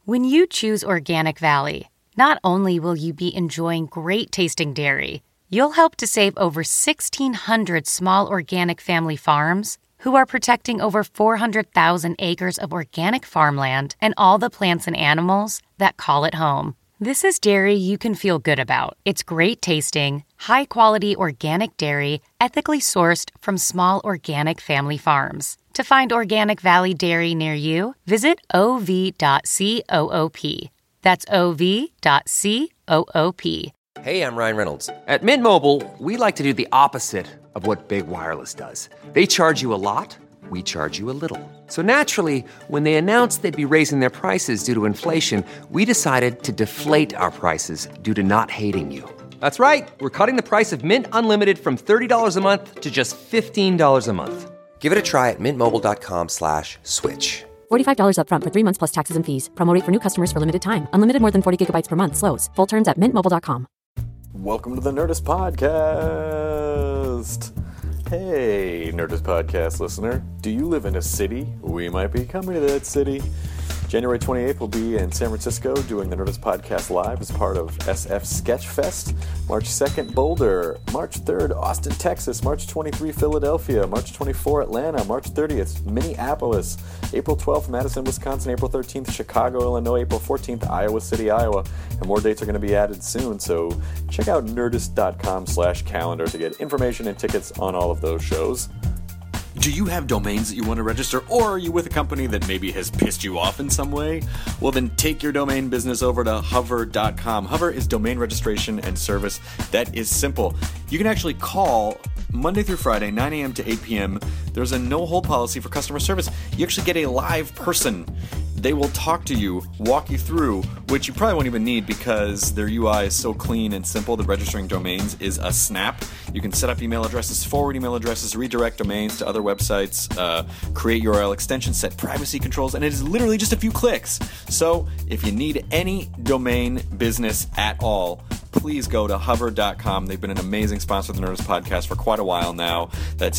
When you choose Organic Valley, not only will you be enjoying great tasting dairy, you'll help to save over 1,600 small organic family farms who are protecting over 400,000 acres of organic farmland and all the plants and animals that call it home. This is dairy you can feel good about. It's great tasting, high-quality organic dairy, ethically sourced from small organic family farms. To find Organic Valley Dairy near you, visit ov.coop. That's ov.coop. Hey, I'm Ryan Reynolds. At Mint Mobile, we like to do the opposite of what Big Wireless does. They charge you a lot, we charge you a little. So naturally, when they announced they'd be raising their prices due to inflation, we decided to deflate our prices due to not hating you. That's right. We're cutting the price of Mint Unlimited from $30 a month to just $15 a month. Give it a try at mintmobile.com/switch. $45 up front for 3 months plus taxes and fees. Promo rate for new customers for limited time. Unlimited more than 40 gigabytes per month slows. Full terms at mintmobile.com. Welcome to the Nerdist Podcast. Hey, Nerdist Podcast listener. Do you live in a city? We might be coming to that city. January 28th, we'll be in San Francisco doing the Nerdist Podcast Live as part of SF Sketchfest. March 2nd, Boulder. March 3rd, Austin, Texas. March 23, Philadelphia. March 24, Atlanta. March 30th, Minneapolis. April 12th, Madison, Wisconsin. April 13th, Chicago, Illinois. April 14th, Iowa City, Iowa. And more dates are going to be added soon, so check out nerdist.com/calendar to get information and tickets on all of those shows. Do you have domains that you want to register, or are you with a company that maybe has pissed you off in some way? Well, then take your domain business over to hover.com. Hover is domain registration and service that is simple. You can actually call Monday through Friday, 9 a.m. to 8 p.m. There's a no-hold policy for customer service. You actually get a live person. They will talk to you, walk you through, which you probably won't even need because their UI is so clean and simple that registering domains is a snap. You can set up email addresses, forward email addresses, redirect domains to other websites, create URL extensions, set privacy controls, and it is literally just a few clicks. So if you need any domain business at all, please go to hover.com. They've been an amazing sponsor of the Nerdist Podcast for quite a while now. That's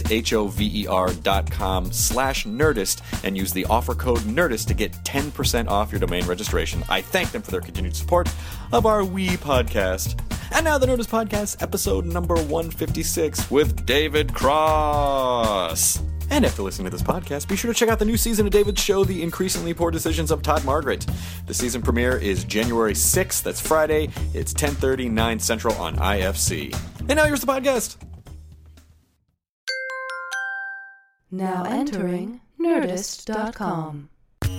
hover.com/Nerdist and use the offer code Nerdist to get 10% off your domain registration. I thank them for their continued support of our wee podcast. And now the Nerdist Podcast, episode number 156 with David Cross. And after listening to this podcast, be sure to check out the new season of David's show, The Increasingly Poor Decisions of Todd Margaret. The season premiere is January 6th. That's Friday. It's 10:30, 9 Central on IFC. And now here's the podcast. Now entering Nerdist.com.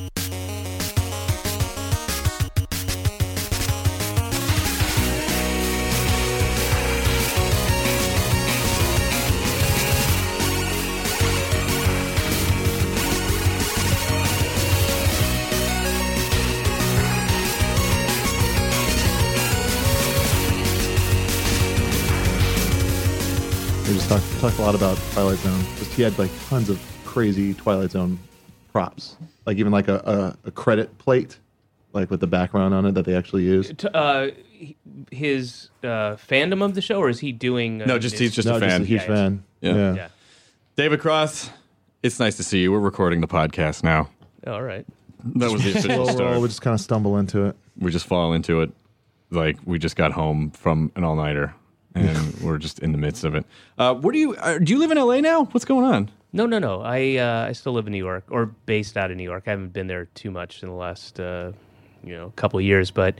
We just talked a lot about Twilight Zone. Just he had like tons of crazy Twilight Zone props, like even like a credit plate, like with the background on it that they actually used. His fandom of the show, or is he doing? No, he's just a fan. Just a huge fan. Yeah. David Cross, it's nice to see you. We're recording the podcast now. All right. That was the official start. We just kind of stumble into it. We just fall into it, like we just got home from an all-nighter. And we're just in the midst of it. Where do you live in LA now? What's going on? No. I still live in New York, or based out of New York. I haven't been there too much in the last couple of years, but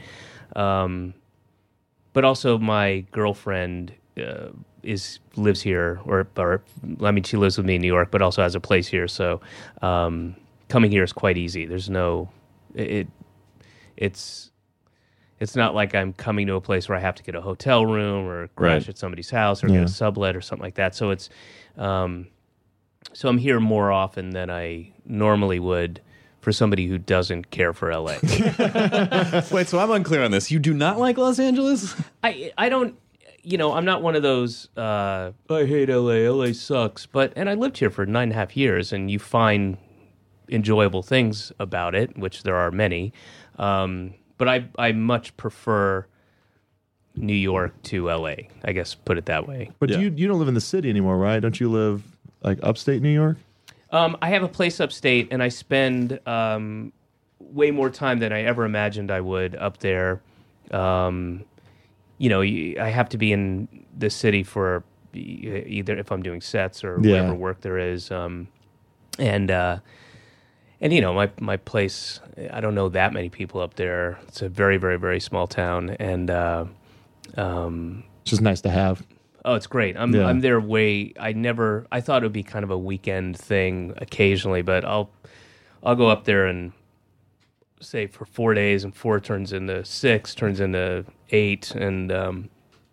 also my girlfriend lives here, or I mean she lives with me in New York, but also has a place here. So coming here is quite easy. There's no It's not like I'm coming to a place where I have to get a hotel room or crash at somebody's house or get a sublet or something like that. So it's, so I'm here more often than I normally would for somebody who doesn't care for LA. Wait, so I'm unclear on this. You do not like Los Angeles? I don't, I'm not one of those, I hate LA, LA sucks. And I lived here for 9.5 years, and you find enjoyable things about it, which there are many. But I much prefer New York to LA, I guess, put it that way. But you don't live in the city anymore, right? Don't you live like upstate New York? I have a place upstate, and I spend way more time than I ever imagined I would up there. You know, I have to be in the city for either if I'm doing sets or whatever work there is. And you know, my place, I don't know that many people up there. It's a very, very, very small town, and It's just nice to have. Oh, it's great. I'm there I thought it would be kind of a weekend thing occasionally, but I'll go up there and say for 4 days, and 4 turns into 6, turns into 8, and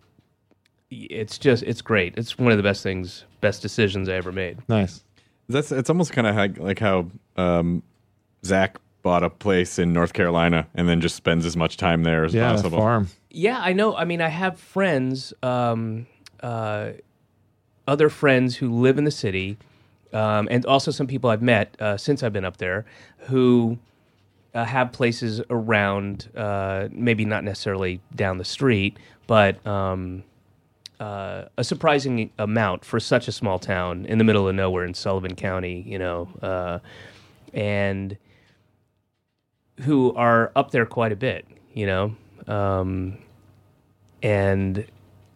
it's great. It's one of the best decisions I ever made. Nice. It's almost kind of like how Zach bought a place in North Carolina and then just spends as much time there as possible. Farm. Yeah, I know. I mean, I have friends, other friends who live in the city, and also some people I've met since I've been up there who have places around, maybe not necessarily down the street, but a surprising amount for such a small town in the middle of nowhere in Sullivan County, you know, and who are up there quite a bit, you know, and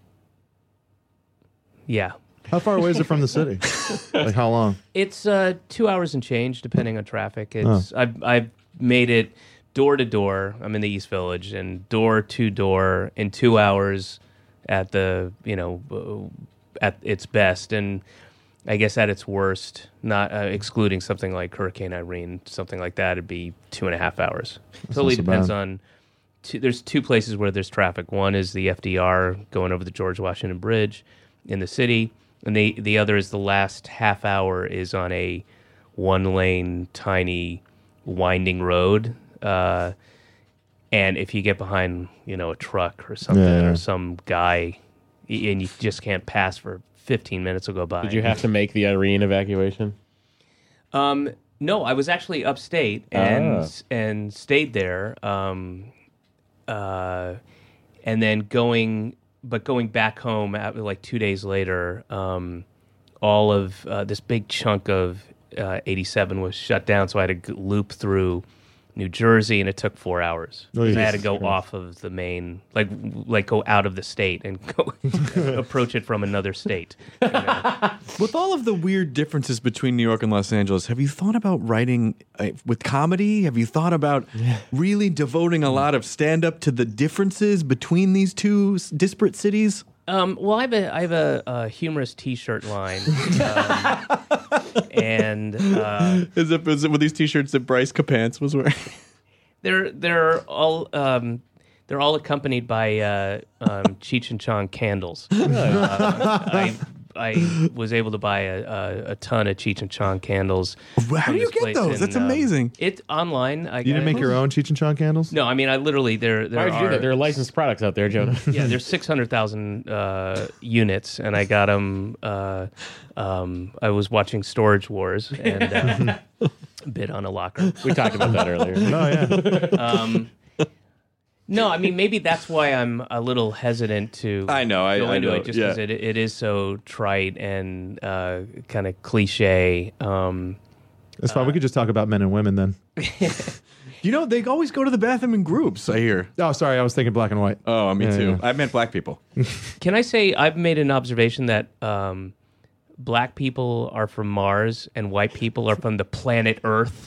yeah. How far away is it from the city? Like how long? It's 2 hours and change, depending on traffic. I've made it door to door. I'm in the East Village, and door to door in 2 hours at the at its best, and I guess at its worst, not excluding something like Hurricane Irene, something like that, it'd be 2.5 hours. Totally depends on. There's 2 places where there's traffic. One is the FDR going over the George Washington Bridge in the city, and the other is the last half hour is on a 1-lane tiny winding road. And if you get behind, you know, a truck or something or some guy, and you just can't pass for 15 minutes will go by. Did you have to make the Irene evacuation? No, I was actually upstate and stayed there. And then going back home like 2 days later, all of this big chunk of 87 was shut down, so I had to loop through New Jersey, and it took 4 hours. I had to go off of the main, like go out of the state and go approach it from another state. You know? With all of the weird differences between New York and Los Angeles, have you thought about writing with comedy? Have you thought about really devoting a lot of stand-up to the differences between these two disparate cities? Well, I have a humorous T-shirt line, and is it with these T-shirts that Bryce Capance was wearing? They're all accompanied by Cheech and Chong candles. I was able to buy a ton of Cheech and Chong candles. How do you get those? That's amazing. It's online. You didn't make your own Cheech and Chong candles? No, I mean, I literally there. Why would you do that? There are licensed products out there, Jonah. Yeah, there's 600,000 units, and I got them. I was watching Storage Wars and bid on a locker. We talked about that earlier. Oh yeah. No, I mean, maybe that's why I'm a little hesitant to go into it, just because it is so trite and kind of cliche. That's fine. We could just talk about men and women then. You know, they always go to the bathroom in groups, I hear. Oh, sorry. I was thinking black and white. Oh, me too. Yeah. I meant black people. Can I say I've made an observation that black people are from Mars and white people are from the planet Earth?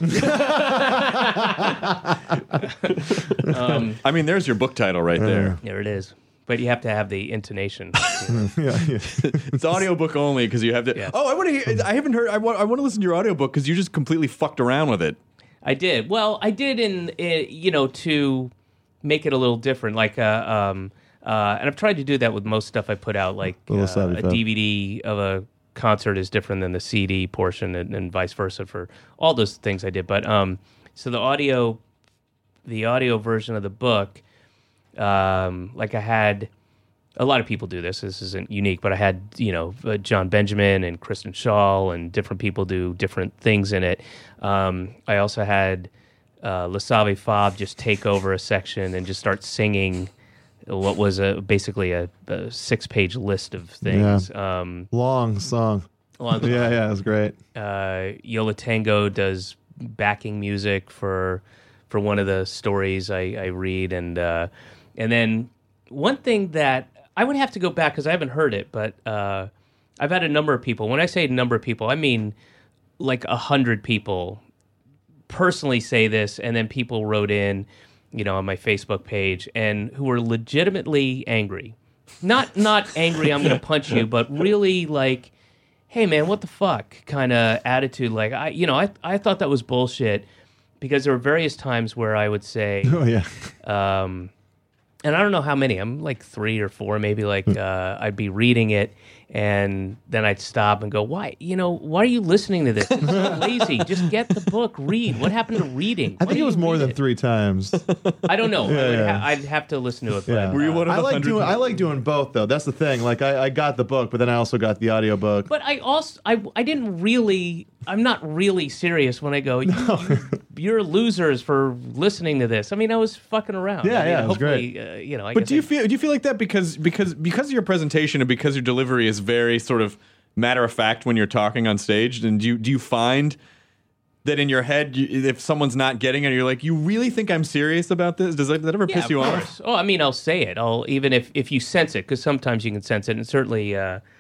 I mean, there's your book title right there. There it is. But you have to have the intonation. Yeah. It's audiobook only because you have to. Yeah. Oh, I want to hear. I haven't heard. I want to listen to your audiobook because you just completely fucked around with it. I did. Well, I did to make it a little different. Like, and I've tried to do that with most stuff I put out. Like a DVD of a concert is different than the CD portion, and vice versa for all those things I did. But so the audio version of the book, like I had a lot of people do this. This isn't unique, but I had John Benjamin and Kristen Schaal and different people do different things in it. I also had Lasave Fab just take over a section and just start singing what was basically a 6-page list of things. Yeah. Long song. Yeah, it was great. Yola Tango does backing music for for one of the stories I read, and then one thing that I would have to go back because I haven't heard it, but I've had a number of people. When I say number of people, I mean like 100 people personally say this, and then people wrote in, on my Facebook page, and who were legitimately angry. Not angry, I'm going to punch you, but really like, hey man, what the fuck kind of attitude. Like I thought that was bullshit, because there were various times where I would say, Oh yeah. And I don't know how many. I'm like 3 or 4, maybe. Like I'd be reading it, and then I'd stop and go, "Why? Why are you listening to this? It's so lazy. Just get the book, read. What happened to reading? I think it was more than 3 times. I don't know. Yeah. I'd have to listen to it. Yeah. But, Were you one of I the like 100 I like doing both though. That's the thing. Like I got the book, but then I also got the audiobook. But I also I didn't really. I'm not really serious when I go, you're losers for listening to this. I mean, I was fucking around. Yeah, it was hopefully, great. I But guess do you feel like that because of your presentation and because your delivery is very sort of matter of fact when you're talking on stage? And do you find that in your head, if someone's not getting it, you're like, you really think I'm serious about this? Does that ever piss you of off? course. Oh, I mean, I'll say it. Even if you sense it, because sometimes you can sense it, and certainly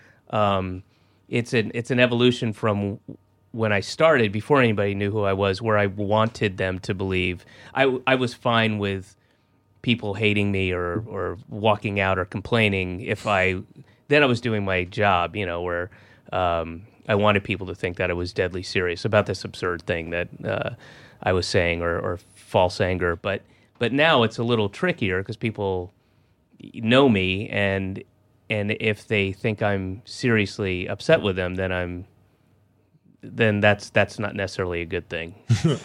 it's an evolution from when I started, before anybody knew who I was, where I wanted them to believe. I was fine with people hating me or walking out or complaining then I was doing my job, where I wanted people to think that I was deadly serious about this absurd thing that I was saying or false anger. But now it's a little trickier because people know me, and if they think I'm seriously upset with them, then that's not necessarily a good thing.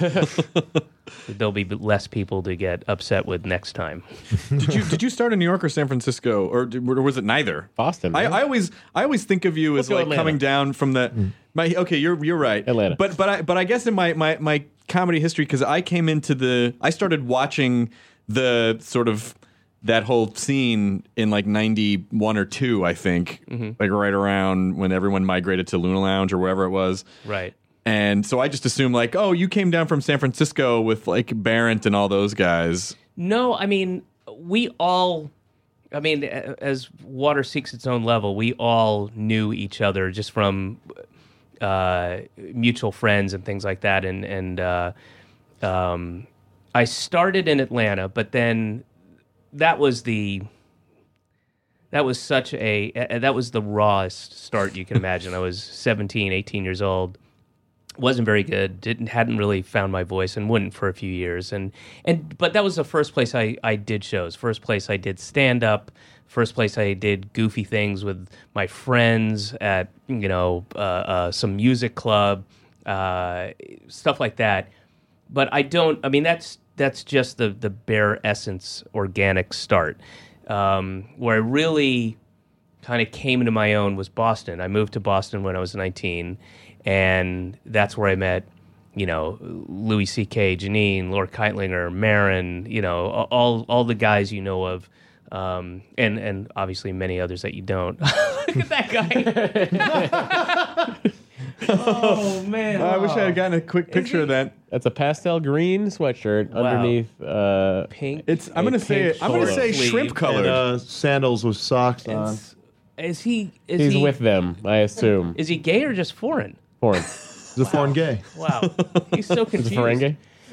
There'll be less people to get upset with next time. Did you start in New York or San Francisco, or was it neither? Boston. I right? I always think of you as go like Atlanta. coming down from the. You're right. Atlanta. But I guess in my comedy history, because I came into I started watching the sort of that whole scene in like 91 or 2, I think, like right around when everyone migrated to Luna Lounge or wherever it was. Right. And so I just assumed like, oh, you came down from San Francisco with like Barrett and all those guys. No, I mean, as water seeks its own level, we all knew each other just from mutual friends and things like that. And I started in Atlanta, but then that was the rawest start you can imagine. I was 17, 18 years old. Wasn't very good. Hadn't really found my voice, and wouldn't for a few years. But that was the first place I did shows. First place I did stand up. First place I did goofy things with my friends at some music club, stuff like that. But that's just the bare essence organic start. Where I really kind of came into my own was Boston. I moved to Boston when I was 19. And that's where I met, Louis C.K., Janine, Laura Keitlinger, Marin, all the guys you know of, and obviously many others that you don't. Look at that guy. Oh, man. I wish I had gotten a quick picture of that. That's a pastel green sweatshirt underneath Pink. I'm gonna say shrimp colored. And, sandals with socks on. He's with them, I assume. Is he gay or just foreign? Foreign. He's a foreign gay. Wow. He's so confused. Is it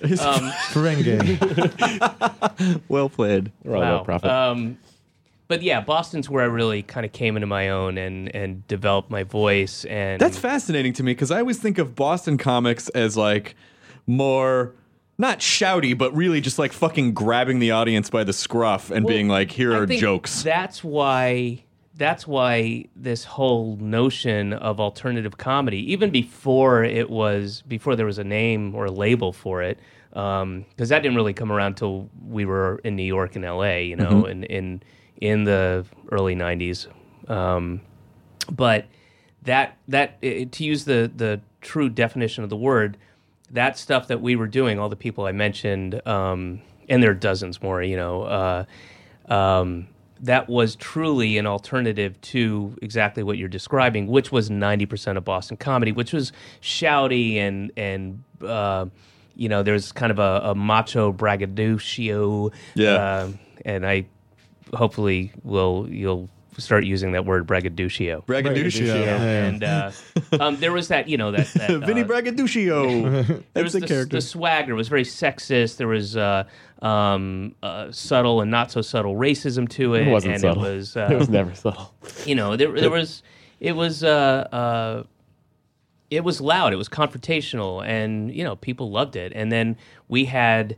Ferengi. Well played. We're all about profit. But yeah, Boston's where I really kind of came into my own and developed my voice. And That's fascinating to me because I always think of Boston comics as like more not shouty, but really just like fucking grabbing the audience by the scruff and being like, here are jokes. That's why this whole notion of alternative comedy, even before there was a name or a label for it, because that didn't really come around until we were in New York and LA, in the early 90s. But that to use the true definition of the word, that stuff that we were doing, all the people I mentioned, and there are dozens more, that was truly an alternative to exactly what you're describing, which was 90% of Boston comedy, which was shouty and there's kind of a macho braggadocio. Yeah. And I hopefully you'll start using that word braggadocio. Braggadocio. And there was that, that Vinny Braggadocio. there was the swagger. It was very sexist. There was subtle and not so subtle racism to it. It wasn't and subtle. It was, it was never subtle. there was. It was loud. It was confrontational, and people loved it. And then we had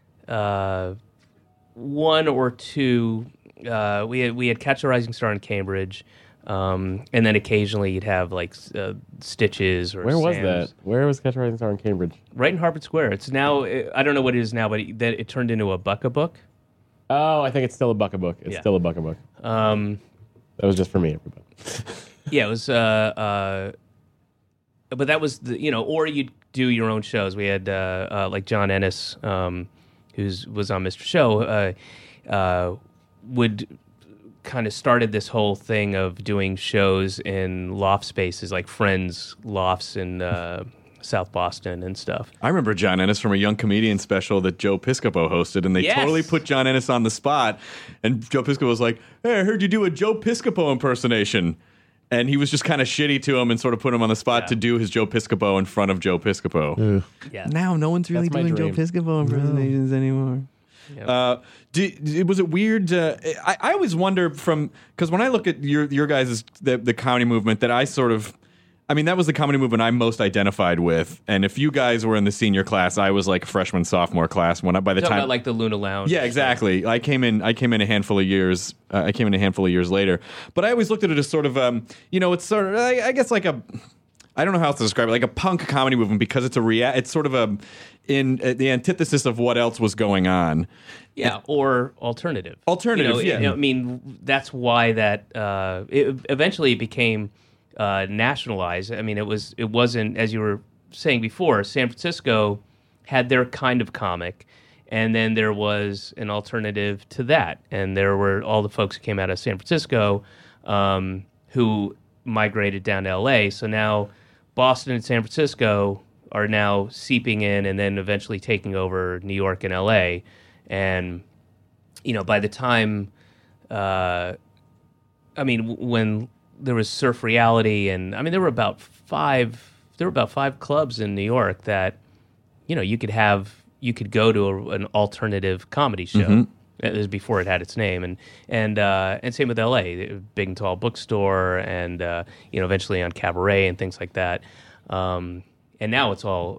one or two. We had Catch a Rising Star in Cambridge, and then occasionally you'd have like Stitches or. Where was Sam's. that? Where was Catch a Rising Star in Cambridge? Right in Harvard Square. It's now. I don't know what it is now, but it turned into a Buck-a-Book. Oh, I think it's still a Buck-a-Book. It's still a Buck-a-Book. That was just for me, everybody. Yeah, it was. But that was or you'd do your own shows. We had like John Ennis, who was on Mr. Show, would kind of started this whole thing of doing shows in loft spaces, like Friends lofts in South Boston and stuff. I remember John Ennis from a Young Comedian special that Joe Piscopo hosted, and they totally put John Ennis on the spot. And Joe Piscopo was like, "Hey, I heard you do a Joe Piscopo impersonation." And he was just kind of shitty to him and sort of put him on the spot to do his Joe Piscopo in front of Joe Piscopo. Yeah. Now no one's really doing Joe Piscopo impersonations anymore. Yep. Was it weird? I always wonder because when I look at your guys' the comedy movement, that I sort of, that was the comedy movement I most identified with. And if you guys were in the senior class, I was like freshman, sophomore class. By the time about like the Luna Lounge. Yeah, exactly. I came in a handful of years. Years later, but I always looked at it as sort of, it's sort of, I guess like I don't know how else to describe it, like a punk comedy movement, because it's it's sort of in the antithesis of what else was going on. Yeah, or alternative. That's why that eventually it became nationalized. It wasn't, as you were saying before, San Francisco had their kind of comic, and then there was an alternative to that, and there were all the folks who came out of San Francisco who migrated down to L.A. So now Boston and San Francisco are now seeping in, and then eventually taking over New York and L.A. And by the time, when there was Surf Reality, and there were about five clubs in New York that you could go to an alternative comedy show. Mm-hmm. It was before it had its name, and same with L.A., Big and Tall Bookstore, and eventually on Cabaret and things like that. And now it's all.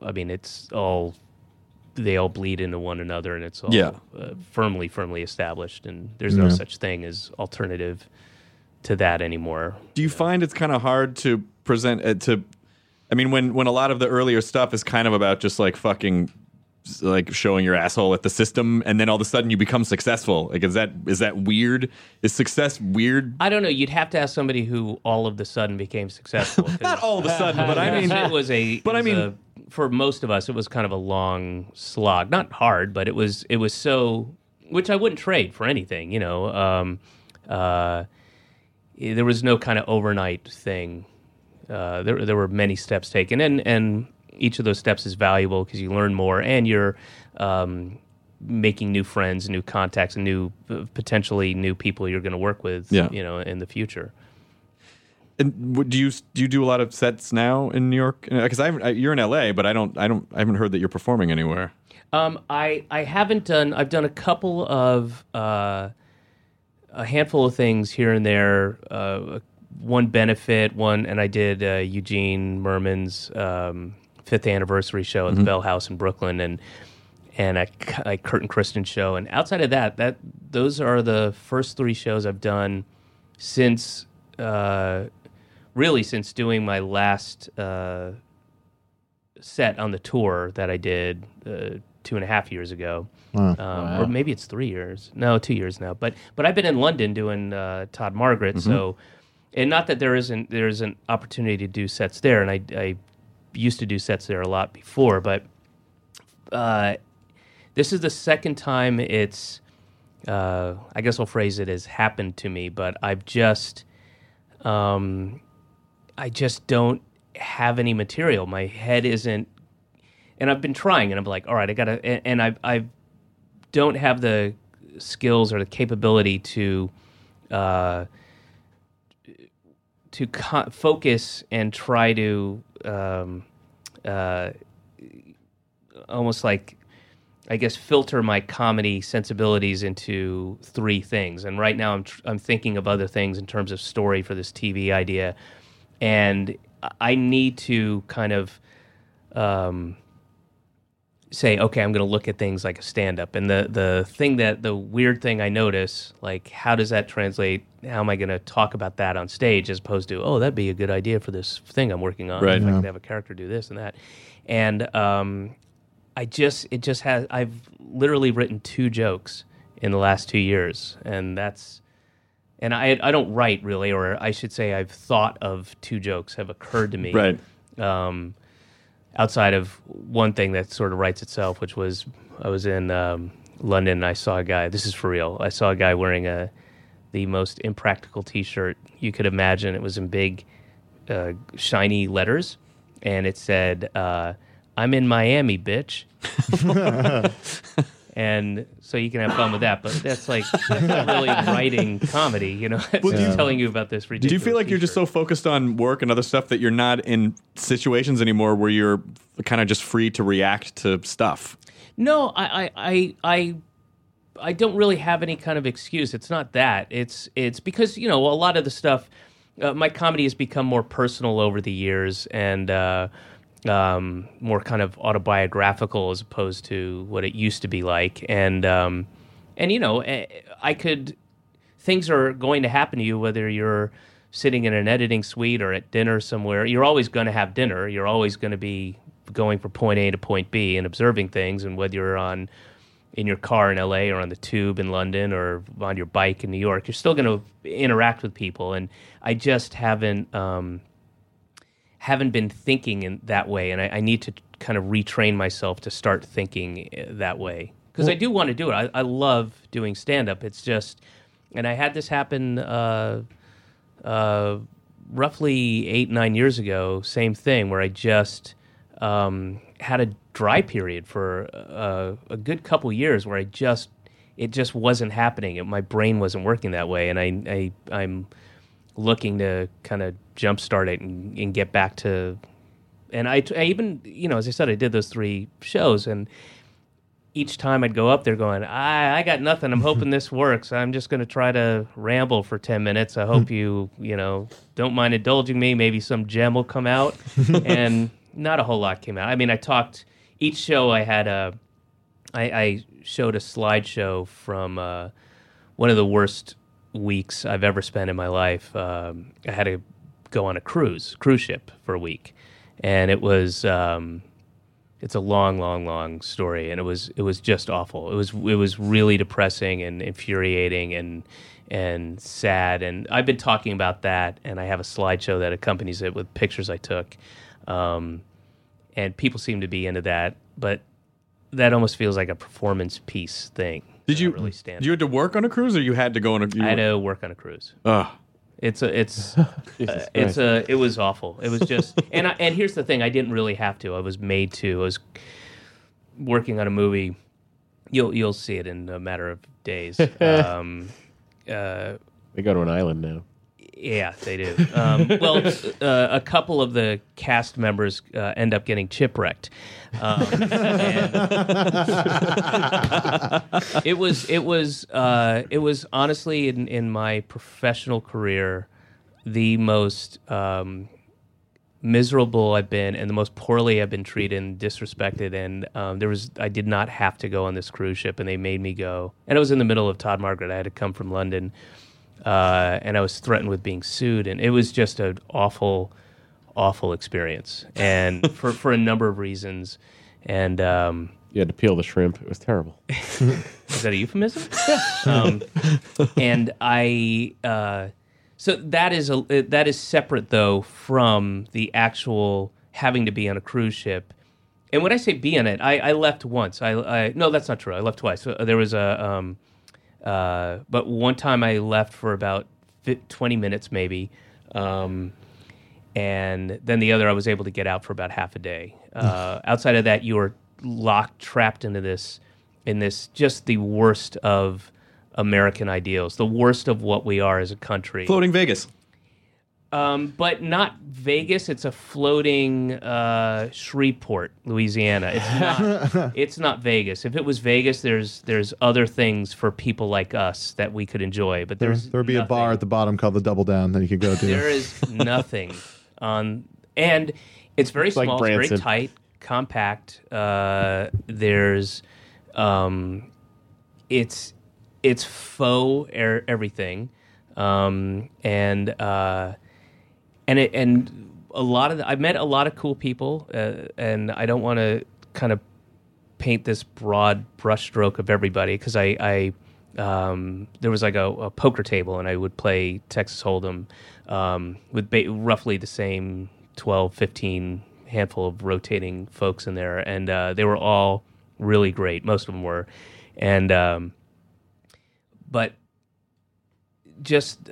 They all bleed into one another, and it's all firmly established. And there's no such thing as alternative to that anymore. Do you find it's kind of hard to present it to? When a lot of the earlier stuff is kind of about just like fucking, like showing your asshole at the system, and then all of a sudden you become successful. Like, is that weird? Is success weird? I don't know. You'd have to ask somebody who all of a sudden became successful. Not all of a sudden, but it was for most of us, it was kind of a long slog. Not hard, but it was so, which I wouldn't trade for anything. There was no kind of overnight thing. There were many steps taken, and each of those steps is valuable because you learn more, and you're making new friends, new contacts, and potentially new people you're going to work with, in the future. And do you do a lot of sets now in New York? Because you're in LA, but I haven't heard that you're performing anywhere. I haven't done. I've done a couple of a handful of things here and there. One benefit, and I did Eugene Merman's 5th anniversary show at the Bell House in Brooklyn, and a Kurt and Kristen show. And outside of that those are the first 3 shows I've done since doing my last set on the tour that I did 2.5 years ago. Wow. Or maybe it's 3 years. No, 2 years now. But I've been in London doing Todd Margaret, so, and not that there's an opportunity to do sets there, and I used to do sets there a lot before, but this is the second time it's, I guess I'll phrase it as happened to me, but I just don't have any material. My head isn't, and I've been trying, and I'm like, all right, I gotta, and I don't have the skills or the capability to focus and try to almost like, I guess, filter my comedy sensibilities into three things. And right now I'm thinking of other things in terms of story for this TV idea, and I need to kind of say, okay, I'm going to look at things like a stand-up. And the weird thing I notice, like, how does that translate? How am I going to talk about that on stage as opposed to, oh, that'd be a good idea for this thing I'm working on. Right. If I could have a character do this and that. And I've literally written 2 jokes in the last 2 years. And I don't write really, or I should say I've thought of 2 jokes have occurred to me. Right. Outside of one thing that sort of writes itself, which was I was in London and I saw a guy, this is for real, I saw a guy wearing the most impractical T-shirt you could imagine. It was in big, shiny letters, and it said, I'm in Miami, bitch. And so you can have fun with that, but that's not really writing comedy, you know. It's just telling you about this ridiculous Do you feel like you're just so focused on work and other stuff that you're not in situations anymore where you're kind of just free to react to stuff? No, I don't really have any kind of excuse. It's not that. It's because, you know, a lot of the stuff, my comedy has become more personal over the years, and more kind of autobiographical as opposed to what it used to be like. And you know, things are going to happen to you whether you're sitting in an editing suite or at dinner somewhere. You're always going to have dinner. You're always going to be going from point A to point B and observing things. And whether you're in your car in LA or on the tube in London or on your bike in New York, you're still going to interact with people. And I just haven't been thinking in that way, and I need to kind of retrain myself to start thinking that way, because I do want to do it. I love doing stand-up. It's just, and I had this happen roughly 8-9 years ago, same thing, where I just had a dry period for a good couple years where it just wasn't happening. My brain wasn't working that way, and I'm looking to kind of jumpstart it and get back to, and I even, you know, as I said, I did those 3 shows, and each time I'd go up there going, I got nothing, I'm hoping this works, I'm just going to try to ramble for 10 minutes, I hope you know, don't mind indulging me, maybe some gem will come out, and not a whole lot came out. I mean, each show I had I showed a slideshow from one of the worst weeks I've ever spent in my life. I had to go on a cruise ship for a week, and it was it's a long story, and it was just awful. It was really depressing and infuriating and sad, and I've been talking about that, and I have a slideshow that accompanies it with pictures I took, and people seem to be into that, but that almost feels like a performance piece thing. Did you really stand? You had to work on a cruise, or you had to go on a? I had to work on a cruise. Ugh. It was awful. It was just, and here's the thing: I didn't really have to. I was made to. I was working on a movie. You'll see it in a matter of days. They go to an island now. Yeah, they do. Well, a couple of the cast members end up getting chipwrecked. It was honestly in my professional career the most miserable I've been, and the most poorly I've been treated and disrespected. And I did not have to go on this cruise ship, and they made me go. And it was in the middle of Todd Margaret. I had to come from London. And I was threatened with being sued, and it was just an awful, awful experience, and for a number of reasons. And you had to peel the shrimp. It was terrible. Is that a euphemism? And so that is separate though from the actual having to be on a cruise ship. And when I say be on it, I left once. No, that's not true. I left twice. There was but one time I left for about 20 minutes maybe, and then the other I was able to get out for about half a day. Outside of that, you are trapped into this, just the worst of American ideals, the worst of what we are as a country. Floating Vegas. But not Vegas. It's a floating Shreveport, Louisiana. It's not Vegas. If it was Vegas, there's other things for people like us that we could enjoy. But there'd be a bar at the bottom called the Double Down that you could go to. There is nothing on, and it's very small. Like it's very tight, compact. There's, it's faux everything, and a lot of I've met a lot of cool people, and I don't want to kind of paint this broad brushstroke of everybody because I there was like a poker table and I would play Texas Hold'em with roughly the same 12, 15 handful of rotating folks in there, and they were all really great. Most of them were, and but just.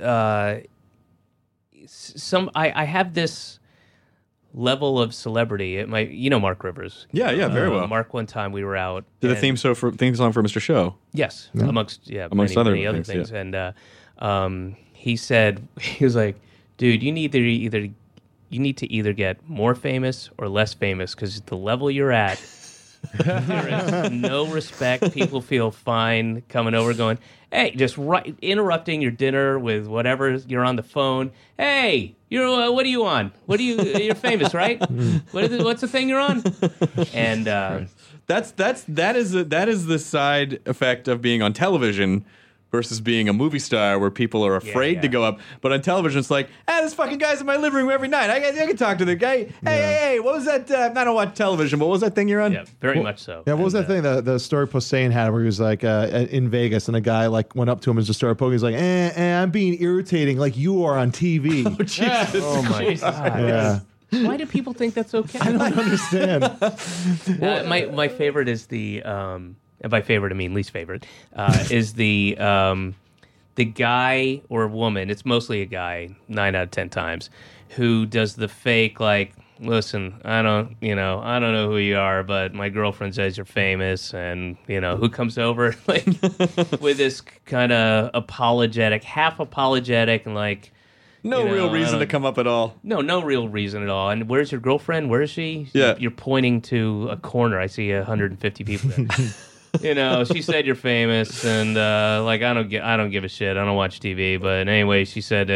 I have this level of celebrity. Mark Rivers. Yeah, very well. Mark, one time we were out. Did a theme song for Mr. Show. Yes, amongst many other things. Yeah. And he said, he was like, dude, you need to either get more famous or less famous because the level you're at, there is no respect. People feel fine coming over going, hey, just interrupting your dinner with whatever you're on the phone. Hey, what are you on? You're famous, right? What's the thing you're on? And that is the side effect of being on television versus being a movie star where people are afraid to go up. But on television, it's like, this fucking guy's in my living room every night. I can talk to the guy. Hey, what was that? I don't watch television, but what was that thing you're on? Yeah, very much so. Yeah, what was that thing, the story Posehn had where he was like in Vegas and a guy like went up to him and just started poking. He's like, I'm being irritating like you are on TV. Oh, Jesus. Oh, my God. Yeah. Why do people think that's okay? I don't understand. My favorite is the... and by favorite, I mean least favorite, is the guy or woman, it's mostly a guy, 9 out of 10 times, who does the fake, like, listen, I don't know who you are, but my girlfriend says you're famous, and, who comes over, like, with this kind of apologetic, half apologetic, and like, no real reason to come up at all. No real reason at all. And where's your girlfriend? Where is she? Yeah. You're pointing to a corner. I see 150 people there. She said you're famous, and I don't give a shit. I don't watch TV, but anyway, she said,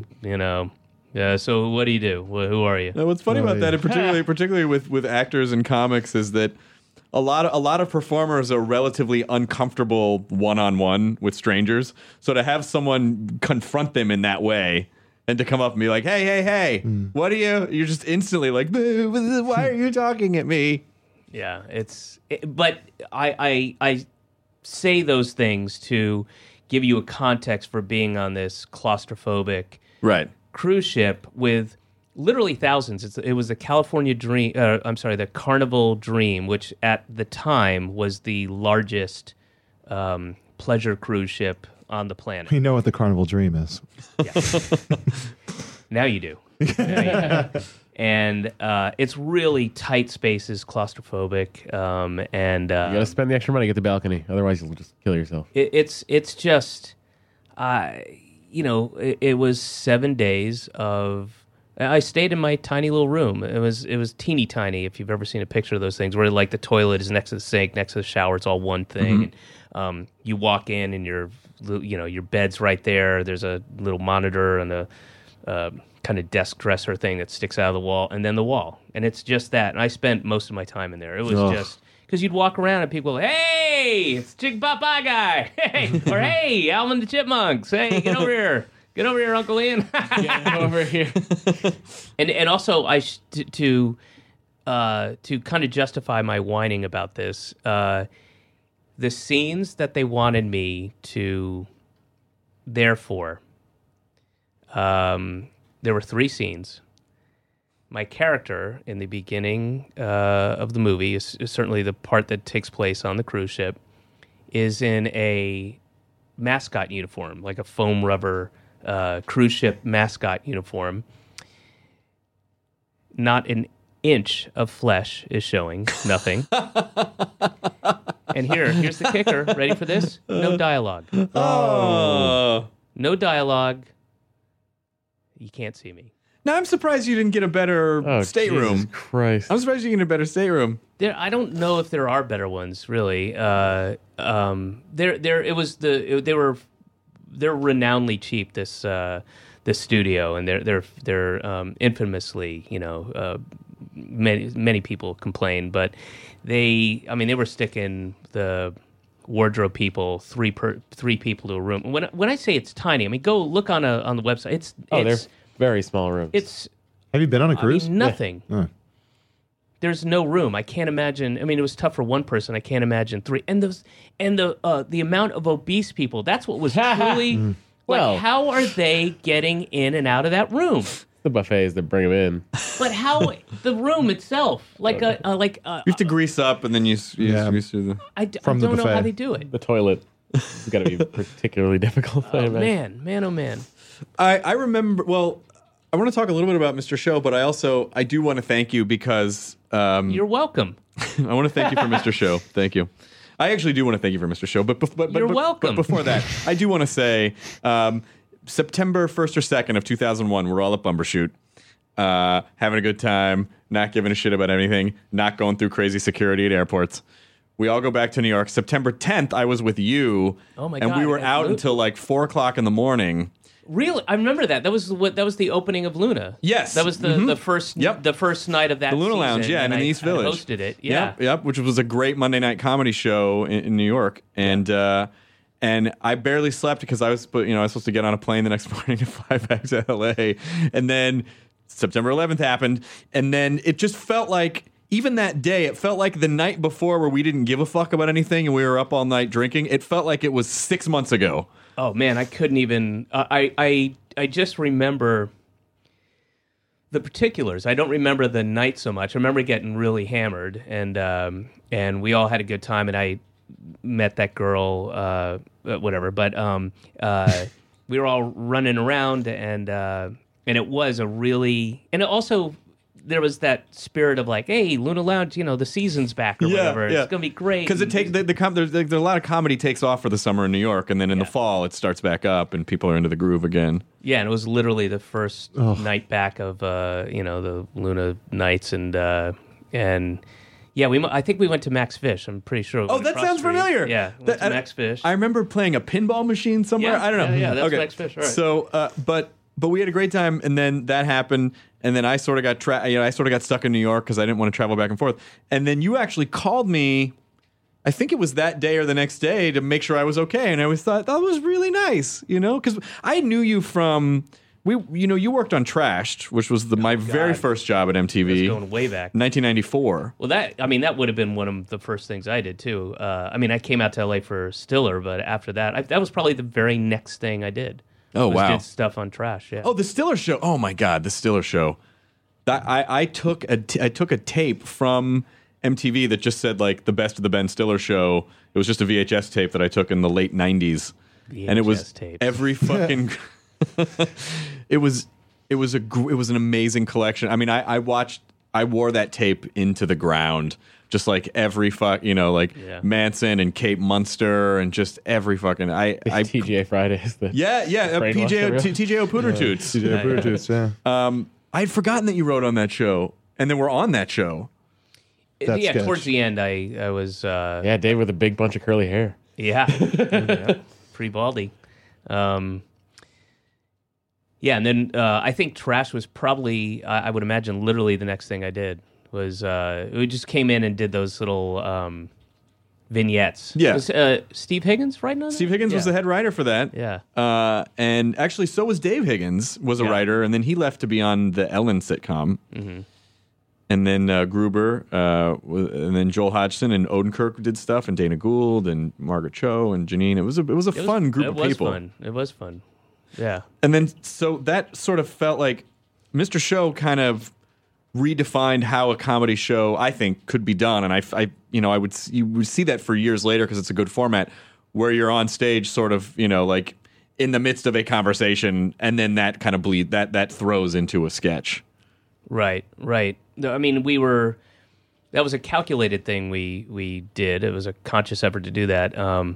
so what do you do? Who are you? Now, what's funny about that, and particularly with actors and comics, is that a lot of performers are relatively uncomfortable one-on-one with strangers. So to have someone confront them in that way, and to come up and be like, hey, what are you? You're just instantly like, why are you talking at me? Yeah, but I say those things to give you a context for being on this claustrophobic cruise ship with literally thousands. It was the California Dream. The Carnival Dream, which at the time was the largest pleasure cruise ship on the planet. We know what the Carnival Dream is. Yeah. Now you do. And it's really tight spaces, claustrophobic, and you gotta spend the extra money to get the balcony, otherwise you'll just kill yourself. It's just, it was 7 days of. I stayed in my tiny little room. It was teeny tiny. If you've ever seen a picture of those things, where like the toilet is next to the sink, next to the shower, it's all one thing. Mm-hmm. And, you walk in and your bed's right there. There's a little monitor and a kind of desk dresser thing that sticks out of the wall, and then the wall. And it's just that. And I spent most of my time in there. It was just... Because you'd walk around and people go, hey, it's Chick Papa guy. Hey, or hey, Alvin the Chipmunks. Hey, get over here. Get over here, Uncle Ian. Get over here. And also, to kind of justify my whining about this, the scenes that they wanted me to therefore... there were 3 scenes. My character in the beginning of the movie is certainly the part that takes place on the cruise ship, is in a mascot uniform, like a foam rubber cruise ship mascot uniform. not an inch of flesh is showing. Nothing. And here's the kicker. Ready for this? No dialogue. Oh. No dialogue. You can't see me. Now, I'm surprised you didn't get a better stateroom. Jesus Christ. I'm surprised you didn't get a better stateroom. I don't know if there are better ones, really. They're renownedly cheap. This studio, and they're infamously, many people complain, but they were sticking the wardrobe people three people to a room. When I say it's tiny, go look on the website. They're very small rooms. Have you been on a cruise? Nothing. Yeah. There's no room. I can't imagine. It was tough for one person. I can't imagine three. And the amount of obese people. That's what was truly. How are they getting in and out of that room? The buffets that bring them in. But how the room itself, you have to grease up, and then you grease through the. I don't know how they do it. The toilet has got to be particularly difficult. Oh man. I remember. Well, I want to talk a little bit about Mr. Show, but I do want to thank you because you're welcome. I want to thank you for Mr. Show. Thank you. I actually do want to thank you for Mr. Show, but you're welcome. But before that, I do want to say September 1st or 2nd of 2001, we're all at Bumbershoot, having a good time, not giving a shit about anything, not going through crazy security at airports. We all go back to New York. September 10th, I was with you, and we were out until 4 o'clock in the morning. Really, I remember that. That was the opening of Luna. Yes, that was the first night of that. The Luna season, Lounge, in the East Village. I hosted it. Yeah, yep, which was a great Monday night comedy show in New York, and I barely slept because I was supposed to get on a plane the next morning to fly back to LA, and then September 11th happened, and then it just felt like. Even that day, it felt like the night before where we didn't give a fuck about anything and we were up all night drinking. It felt like it was 6 months ago. Oh man, I couldn't even. I just remember the particulars. I don't remember the night so much. I remember getting really hammered, and we all had a good time. And I met that girl, whatever. But we were all running around, and it was a really, and it also. There was that spirit of hey, Luna Lounge, the season's back or whatever. It's gonna be great because there's a lot of comedy takes off for the summer in New York, and then in the fall it starts back up, and people are into the groove again. Yeah, and it was literally the first night back of the Luna nights, and I think we went to Max Fish. I'm pretty sure. Oh, that sounds familiar. Yeah, went to Max Fish. I remember playing a pinball machine somewhere. Yeah, I don't know. Yeah, that's Max Fish. All right. So, but we had a great time, and then that happened, and then I sort of got stuck in New York because I didn't want to travel back and forth. And then you actually called me, I think it was that day or the next day, to make sure I was okay. And I always thought that was really nice, because I knew you from you worked on Trashed, which was my very first job at MTV. That's going way back, 1994. Well, that would have been one of the first things I did too. I came out to LA for Stiller, but after that, that was probably the very next thing I did. Oh, wow. Did stuff on Trash, yeah. Oh, the Stiller Show. Oh, my God, the Stiller Show. I took a tape from MTV that just said, the best of the Ben Stiller Show. It was just a VHS tape that I took in the late 90s. And it was tapes. Every fucking... It was an amazing collection. I wore that tape into the ground. Just every Manson and Kate Munster and just every fucking TGA Fridays. TGO Pooter Toots. TGO Pooter Toots, yeah. I had forgotten that you wrote on that show, and then we're on that show. Sketch. Towards the end, I was. Dave with a big bunch of curly hair. Yeah, pretty baldy. And then I think Trash was probably, I would imagine, literally the next thing I did. Was we just came in and did those little vignettes. Yeah. Was Steve Higgins writing on that? Steve Higgins was the head writer for that. Yeah. And actually, so was Dave Higgins, was a writer, and then he left to be on the Ellen sitcom. Mm-hmm. And then Gruber, and then Joel Hodgson and Odenkirk did stuff, and Dana Gould and Margaret Cho and Janine. It was a fun group of people. It was fun. Yeah. And then so that sort of felt like Mr. Show kind of redefined how a comedy show, I think, could be done, and you would see that for years later because it's a good format where you're on stage, sort of, in the midst of a conversation, and then that kind of that throws into a sketch. Right. I mean, that was a calculated thing we did. It was a conscious effort to do that,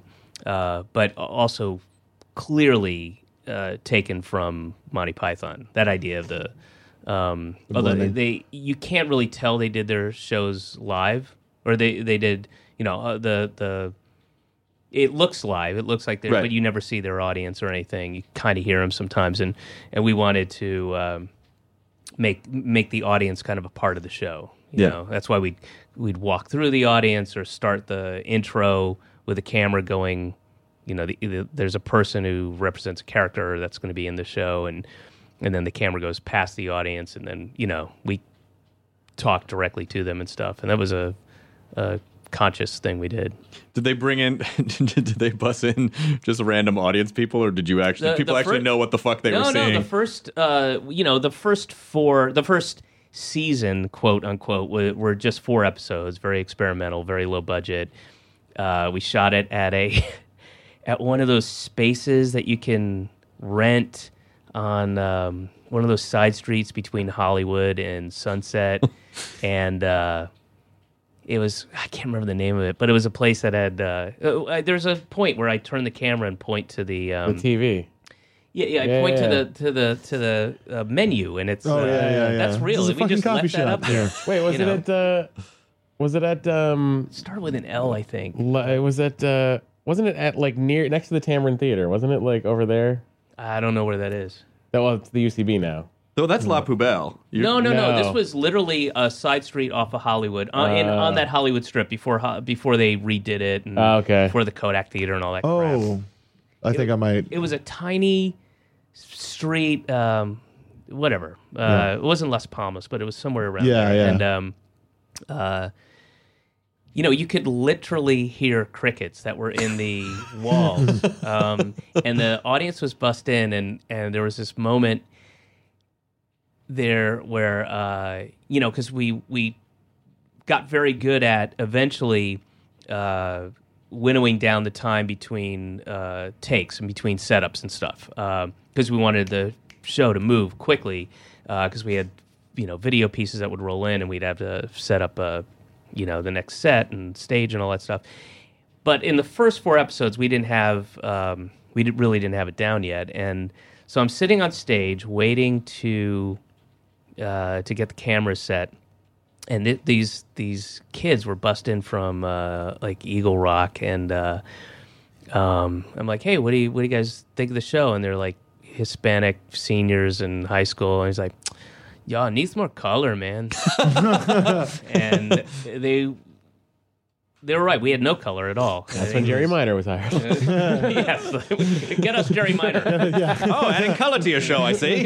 but also clearly taken from Monty Python. That idea of the although you can't really tell they did their shows live, or they did, the it looks live. It looks like they're, but you never see their audience or anything. You kind of hear them sometimes, and we wanted to make the audience kind of a part of the show. You know, that's why we'd walk through the audience or start the intro with a camera going. There's a person who represents a character that's going to be in the show, and then the camera goes past the audience, and then we talk directly to them and stuff. And that was a conscious thing we did. Did they bring in? Did they bus in just random audience people, or did you actually actually know what the fuck they were saying? No. The first season, quote unquote, were just 4 episodes, very experimental, very low budget. We shot it at at one of those spaces that you can rent on one of those side streets between Hollywood and Sunset, and it was, I can't remember the name of it, but it was a place that had there's a point where I turn the camera and point to the TV. I point to the menu, and it's that's real. We just left that up there. Wait, was it at started with an L, I think. Wasn't it at next to the Tamarind Theater? Wasn't it over there? I don't know where that is. Well, it's the UCB now. No, that's La Poubelle. No. This was literally a side street off of Hollywood, on that Hollywood strip before they redid it, and before the Kodak Theater and all that crap. Oh, I think I might. It was a tiny street, whatever. It wasn't Las Palmas, but it was somewhere around there. And you could literally hear crickets that were in the walls. And the audience was bussed in, and there was this moment there where, because we got very good at eventually winnowing down the time between takes and between setups and stuff, because we wanted the show to move quickly, because we had, video pieces that would roll in, and we'd have to set up the next set and stage and all that stuff. But in the first 4 episodes, we didn't have really didn't have it down yet, and so I'm sitting on stage waiting to get the camera set, and these kids were bussed in from Eagle Rock, and I'm like, hey, what do you guys think of the show? And they're like Hispanic seniors in high school, and he's like, y'all needs more color, man. And they were right. We had no color at all. That's when Jerry Minor was hired. Yes. Get us Jerry Minor. Oh, adding color to your show, I see.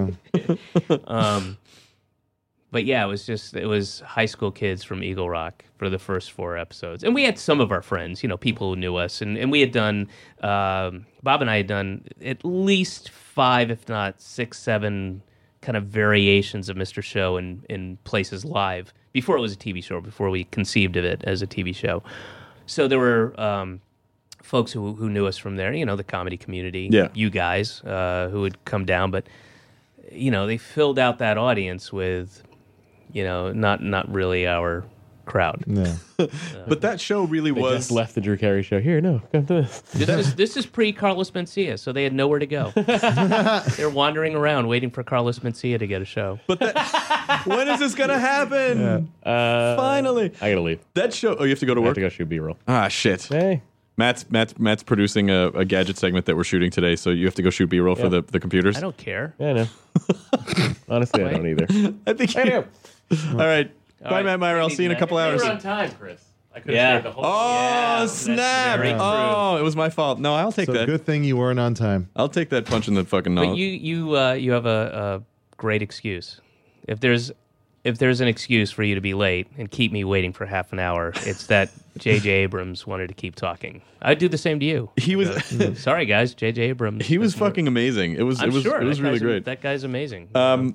But yeah, it was high school kids from Eagle Rock for the first 4 episodes. And we had some of our friends, people who knew us. And we had done, Bob and I had done at least 5, if not 6, 7 kind of variations of Mr. Show in places live before it was a TV show, before we conceived of it as a TV show. So there were folks who knew us from there, the comedy community, you guys who would come down, but they filled out that audience with not really our crowd. Yeah. But that show really They was just left the Drew Carey show. Here, no, come to this. This is pre Carlos Mencia, so they had nowhere to go. They're wandering around waiting for Carlos Mencia to get a show. But when is this gonna happen? Finally, I gotta leave. That show. Oh, you have to go to I work. have to go shoot B-roll. Ah, shit. Hey. Matt's producing a gadget segment that we're shooting today, so you have to go shoot B-roll for the computers. I don't care. Yeah, I know. Honestly, I don't either. I think. All right. Bye, Matt Meyer. I'll see you in a couple hours. You were on time, Chris. I could have shared the whole Oh, snap. Oh, it was my fault. No, I'll take that. Good thing you weren't on time. I'll take that punch in the fucking nose. But you have a great excuse. If there's an excuse for you to be late and keep me waiting for half an hour, it's that J.J. Abrams wanted to keep talking. I'd do the same to you. He was sorry, guys. J.J. Abrams. He was fucking amazing. It was really great. That guy's amazing.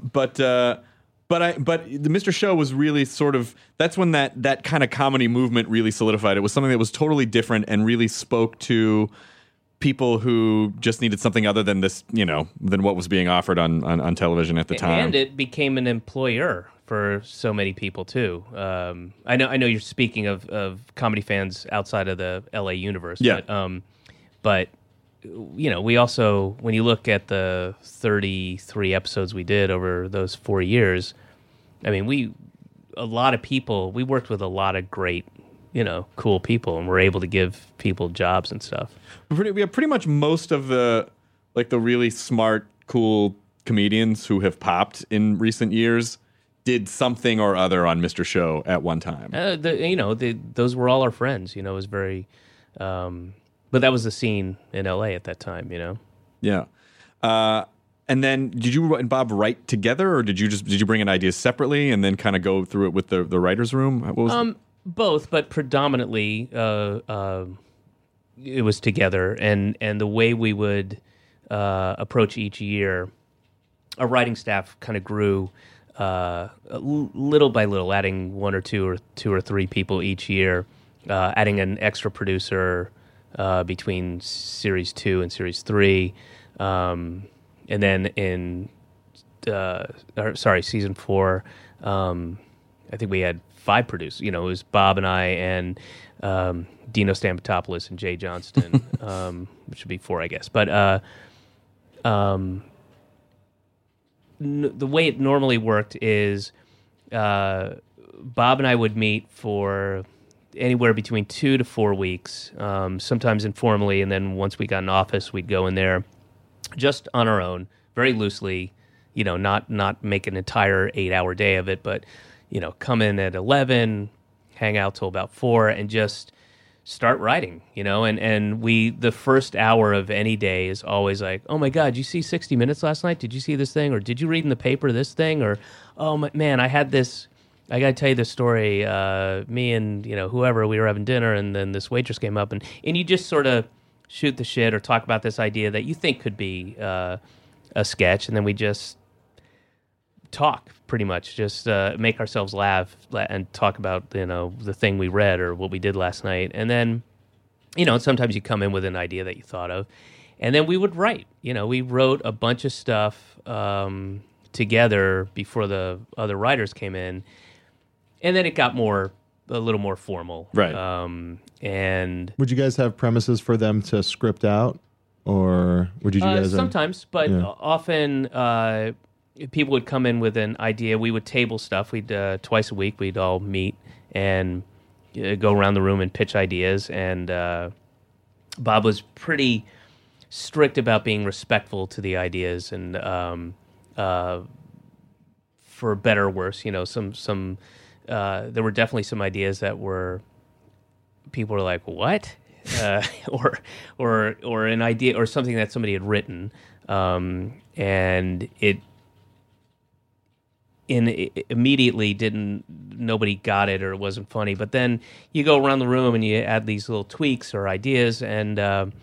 But the Mr. Show was really sort of, that's when that kind of comedy movement really solidified. It was something that was totally different and really spoke to people who just needed something other than this, than what was being offered on television at the time. And it became an employer for so many people too. I know you're speaking of comedy fans outside of the LA universe. Yeah. But we also, when you look at the 33 episodes we did over those 4 years, I mean, we worked with a lot of great, cool people, and we're able to give people jobs and stuff. We have pretty much most of the really smart, cool comedians who have popped in recent years did something or other on Mr. Show at one time. Those were all our friends. It was very, but that was the scene in LA at that time. Yeah. And then, did you and Bob write together, or did you bring in ideas separately and then kind of go through it with the writers' room? What was both, but predominantly it was together, and the way we would approach each year, our writing staff kind of grew little by little, adding one or two or three people each year, adding an extra producer between series 2 and series 3. And then in season 4, I think we had 5 producers. It was Bob and I and Dino Stamatopoulos and Jay Johnston, which would be 4, I guess. But the way it normally worked is Bob and I would meet for anywhere between 2 to 4 weeks, sometimes informally, and then once we got in office, we'd go in there just on our own, very loosely, not make an entire 8-hour day of it, but, come in at 11, hang out till about 4, and just start writing, and the first hour of any day is always like, oh my God, did you see 60 Minutes last night? Did you see this thing? Or did you read in the paper this thing? Or, oh man, I had this, I got to tell you this story, me and, whoever, we were having dinner, and then this waitress came up, and you just sort of shoot the shit or talk about this idea that you think could be a sketch, and then we just talk, pretty much, just make ourselves laugh and talk about, the thing we read or what we did last night. And then, sometimes you come in with an idea that you thought of, and then we would write. We wrote a bunch of stuff together before the other writers came in, and then it got a little more formal. Right. And would you guys have premises for them to script out, or would you guys sometimes? But often people would come in with an idea. We would table stuff. We'd twice a week we'd all meet and go around the room and pitch ideas. And Bob was pretty strict about being respectful to the ideas, and for better or worse, some. There were definitely some ideas that people were like, what? Or an idea or something that somebody had written, and it immediately nobody got it, or it wasn't funny. But then you go around the room and you add these little tweaks or ideas, and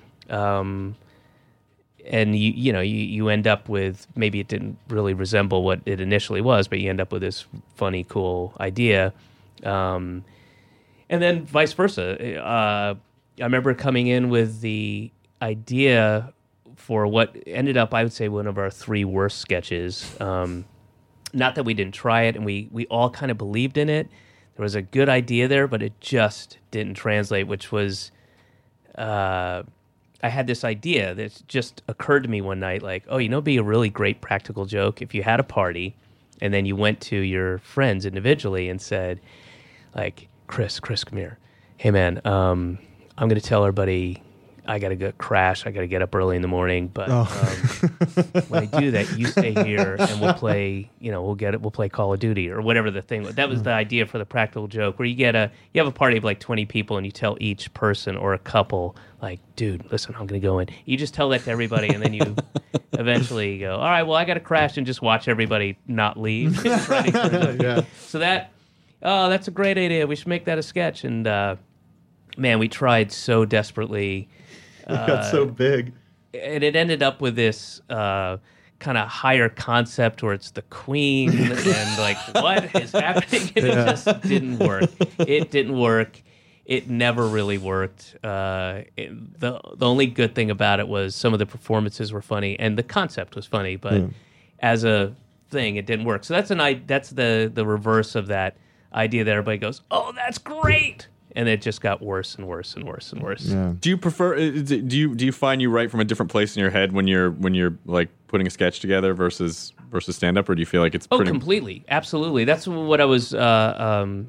you end up with, maybe it didn't really resemble what it initially was, but you end up with this funny, cool idea. And then vice versa. I remember coming in with the idea for what ended up, I would say, one of our 3 worst sketches. Not that we didn't try it, and we all kind of believed in it. There was a good idea there, but it just didn't translate, which was... I had this idea that just occurred to me one night, like, it'd be a really great practical joke if you had a party and then you went to your friends individually and said, like, Chris, come here. Hey, man, I'm going to tell everybody I got to go crash. I got to get up early in the morning. But when I do that, you stay here and we'll play, we'll play Call of Duty or whatever the thing was. That was the idea for the practical joke, where you have a party of like 20 people and you tell each person or a couple, like, dude, listen, I'm going to go in. You just tell that to everybody, and then you eventually go, all right, well, I got to crash, and just watch everybody not leave. Yeah. So that's a great idea. We should make that a sketch. And man, we tried so desperately. It got so big. And it ended up with this kind of higher concept where it's the Queen and like, what is happening? And it just didn't work. It didn't work. it never really worked. The only good thing about it was some of the performances were funny and the concept was funny, but as a thing, it didn't work. So that's the reverse of that idea that everybody goes, "Oh, that's great," and it just got worse and worse and worse and worse. Yeah. Do you prefer? Do you find you write from a different place in your head when you're like putting a sketch together versus stand up, or do you feel like it's pretty... completely, absolutely. That's what I was trying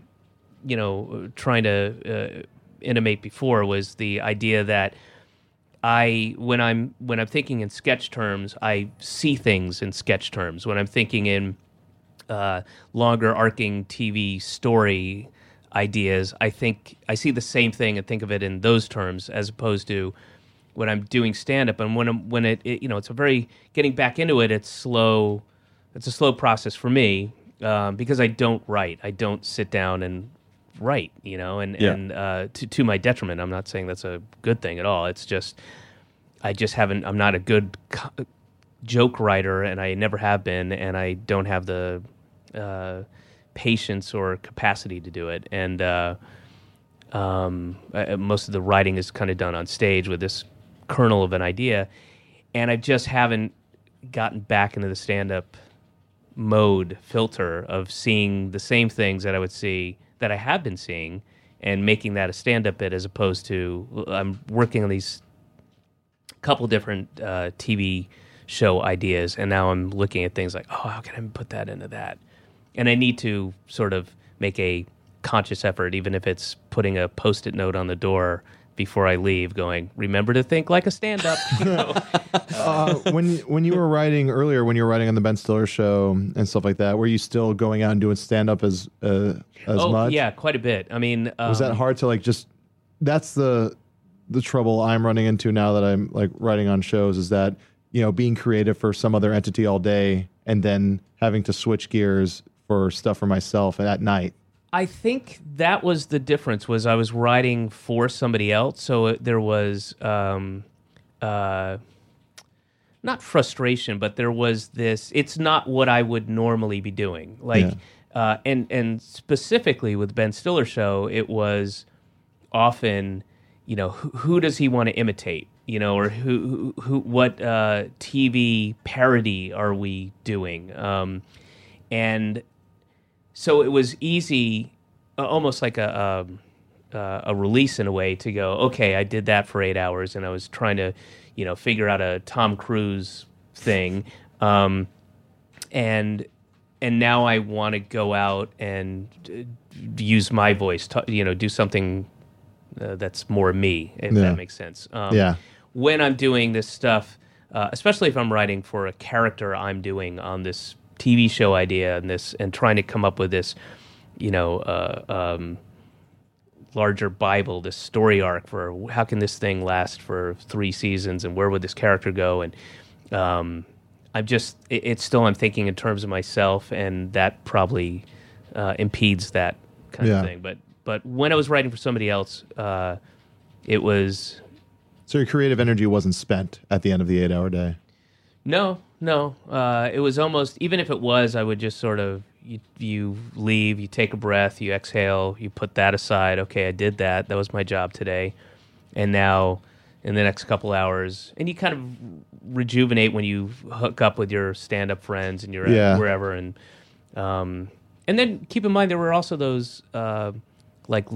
to intimate before, was the idea that when I'm thinking in sketch terms, I see things in sketch terms. When I'm thinking in longer arcing TV story ideas, I see the same thing and think of it in those terms, as opposed to when I'm doing stand up. And when it's a very, getting back into it, it's slow. It's a slow process for me because I don't write. I don't sit down and write, and to my detriment. I'm not saying that's a good thing at all. It's just I'm not a good joke writer, and I never have been, and I don't have the patience or capacity to do it. And most of the writing is kind of done on stage with this kernel of an idea, and I just haven't gotten back into the stand-up mode filter of seeing the same things that I would see, that I have been seeing, and making that a stand-up bit, as opposed to I'm working on these couple different TV show ideas, and now I'm looking at things like, oh, how can I put that into that? And I need to sort of make a conscious effort, even if it's putting a Post-it note on the door before I leave, going, remember to think like a stand-up. When you were writing earlier, when you were writing on the Ben Stiller show and stuff like that, were you still going out and doing stand-up as much? Yeah, quite a bit. I mean, was that hard to that's the trouble I'm running into now that I'm like writing on shows, is that, being creative for some other entity all day and then having to switch gears for stuff for myself at night. I think that was the difference, was I was writing for somebody else, so there was not frustration, but there was this, it's not what I would normally be doing. And specifically with Ben Stiller show, it was often, who does he want to imitate? Or what TV parody are we doing? And so it was easy, almost like a release in a way, to go, okay, I did that for 8 hours, and I was trying to, figure out a Tom Cruise thing, and now I want to go out and use my voice, do something that's more me, if that makes sense. When I'm doing this stuff, especially if I'm writing for a character I'm doing on this TV show idea and trying to come up with this, larger Bible, this story arc for how can this thing last for 3 seasons and where would this character go? And I'm thinking in terms of myself, and that probably impedes that kind of thing. But when I was writing for somebody else, it was... So your creative energy wasn't spent at the end of the 8-hour day? No. It was almost, even if it was, I would just sort of, you leave, you take a breath, you exhale, you put that aside. Okay, I did that. That was my job today. And now, in the next couple hours, and you kind of rejuvenate when you hook up with your stand-up friends and you're at wherever. And then keep in mind, there were also those, like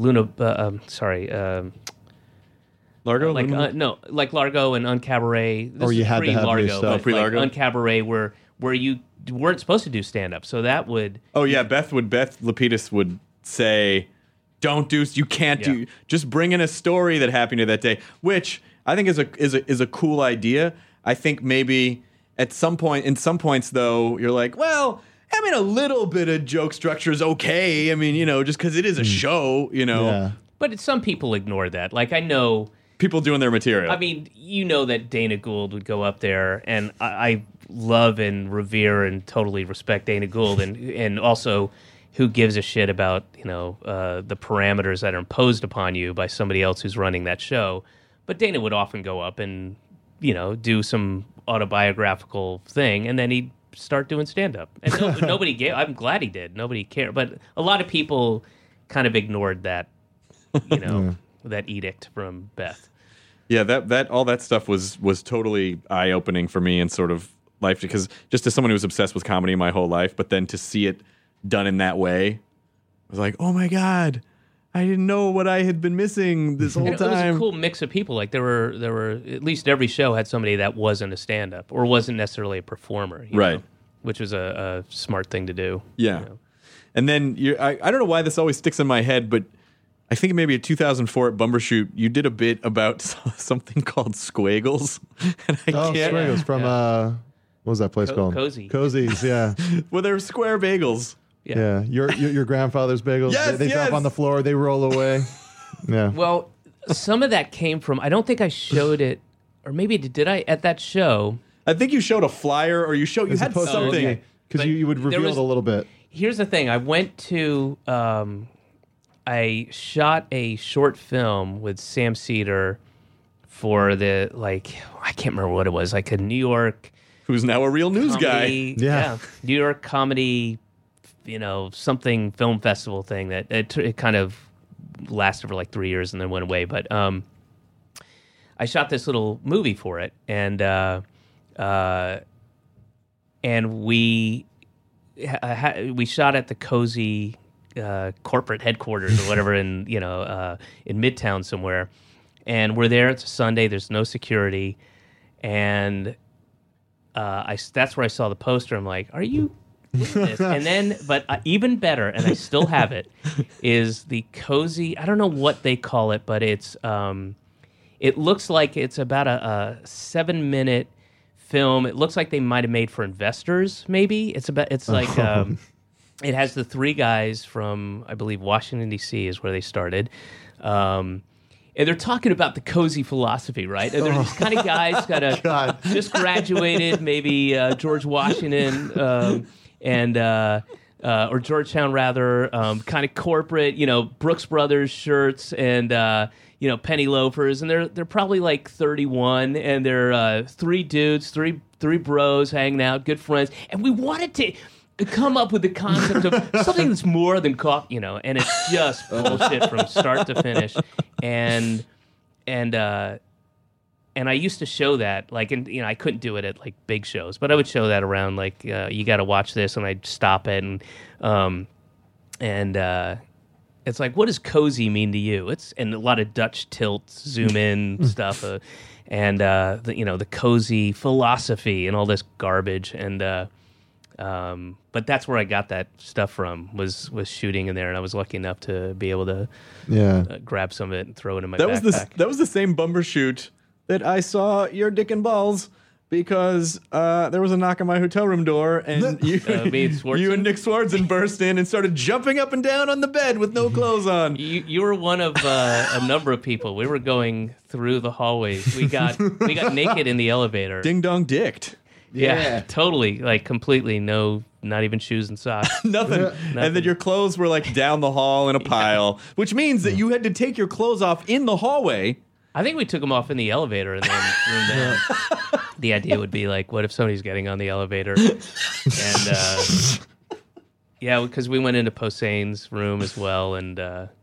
Largo? Like Largo and Uncabaret. Or you had to have Largo, pre-Largo. Uncabaret, where you weren't supposed to do stand-up, so that would... Oh yeah, Beth Lapidus would say, you can't do, just bring in a story that happened to that day, which I think is a cool idea. I think maybe at some point, in some points though, you're like, well, I mean, a little bit of joke structure is okay. I mean, just because it is a show, Yeah. But some people ignore that. Like, I know... People doing their material. I mean, that Dana Gould would go up there, and I love and revere and totally respect Dana Gould, and also who gives a shit about the parameters that are imposed upon you by somebody else who's running that show. But Dana would often go up and do some autobiographical thing, and then he'd start doing stand-up. And nobody gave. I'm glad he did. Nobody cared, but a lot of people kind of ignored that that edict from Beth. Yeah, that all that stuff was totally eye-opening for me and sort of life, because just as someone who was obsessed with comedy my whole life, but then to see it done in that way, I was like, oh my God, I didn't know what I had been missing this whole time. It was a cool mix of people. Like there were at least every show had somebody that wasn't a stand-up or wasn't necessarily a performer, right? Which was a smart thing to do. Yeah, and then I don't know why this always sticks in my head, but I think maybe in 2004 at Bumbershoot, you did a bit about something called Squagles. And Squagles from what was that place called? Cozy. Cozy's, yeah. Well, they're square bagels. Yeah. Your grandfather's bagels. Yes, they drop on the floor. They roll away. Yeah. Well, some of that came from. I don't think I showed it, or maybe did I at that show? I think you showed a flyer, or you had something because you would reveal it a little bit. Here's the thing. I went to. I shot a short film with Sam Cedar for I can't remember what it was, like a New York. Who's now a real news comedy, guy. Yeah. New York comedy, something film festival thing that it kind of lasted for like 3 years and then went away. But I shot this little movie for it, and we shot at the Cozy corporate headquarters or whatever in Midtown somewhere, and we're there. It's a Sunday. There's no security, and that's where I saw the poster. I'm like, are you with this? And then, but even better, and I still have it, is the Cozy. I don't know what they call it, but it's it looks like it's about a 7-minute film. It looks like they might have made for investors. Maybe it's like. It has the 3 guys from, I believe, Washington, D.C. is where they started. And they're talking about the Cozy philosophy, right? And they're these kind of guys just graduated, maybe George Washington or Georgetown, rather, kind of corporate, Brooks Brothers shirts and, penny loafers. And they're probably like 31, and they're 3 dudes, three bros hanging out, good friends. And we wanted to come up with the concept of something that's more than coffee, and it's just bullshit from start to finish. And I used to show that, I couldn't do it at like big shows, but I would show that around you got to watch this, and I'd stop it, and it's like, what does Cozy mean to you? And a lot of Dutch tilt, zoom in stuff, and the Cozy philosophy and all this garbage, and. But that's where I got that stuff from, was shooting in there, and I was lucky enough to be able to grab some of it and throw it in my backpack. That was the same Bumbershoot that I saw your dick and balls, because there was a knock on my hotel room door, and you and Nick Swartzen burst in and started jumping up and down on the bed with no clothes on. You were one of a number of people. We were going through the hallways. We got naked in the elevator. Ding dong dicked. Yeah, totally. Like completely not even shoes and socks. Nothing. And then your clothes were like down the hall in a pile, which means that you had to take your clothes off in the hallway. I think we took them off in the elevator and then threw them down. The idea would be like, what if somebody's getting on the elevator? And because we went into Posehn's room as well, and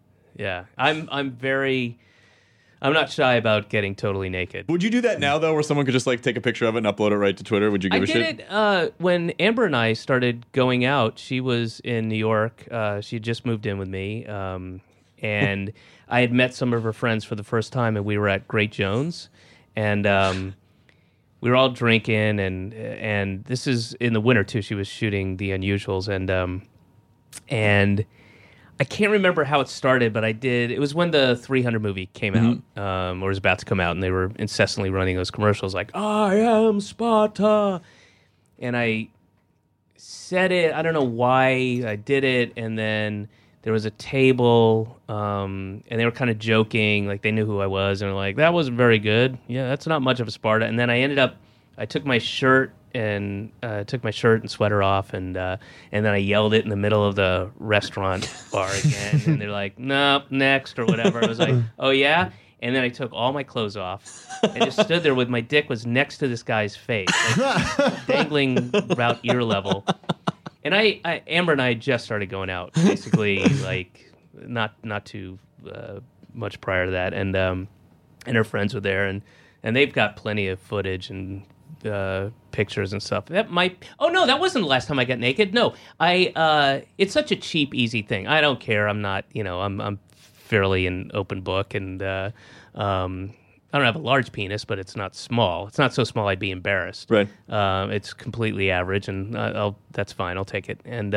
I'm not shy about getting totally naked. Would you do that now, though, where someone could just like take a picture of it and upload it right to Twitter? Would you give a shit? I did it when Amber and I started going out. She was in New York. She had just moved in with me, and I had met some of her friends for the first time, and we were at Great Jones, and we were all drinking, and this is in the winter too. She was shooting The Unusuals, and I can't remember how it started, but it was when the 300 movie came out, or was about to come out, and they were incessantly running those commercials like, I am Sparta. And I said it, I don't know why I did it, and then there was a table, and they were kind of joking, like they knew who I was, and they're like, that wasn't very good. Yeah, that's not much of a Sparta. And then I took my shirt and sweater off, and then I yelled it in the middle of the restaurant bar again, and they're like, "No, next," or whatever. I was like, "Oh yeah," and then I took all my clothes off and just stood there with my dick was next to this guy's face, like, dangling about ear level. And Amber and I just started going out, basically, like not too much prior to that, and her friends were there, and they've got plenty of footage and pictures and stuff. That might. Oh no, that wasn't the last time I got naked. No, it's such a cheap, easy thing. I don't care. I'm not. I'm fairly an open book, and I don't have a large penis, but it's not small. It's not so small I'd be embarrassed. Right. It's completely average, and that's fine. I'll take it. And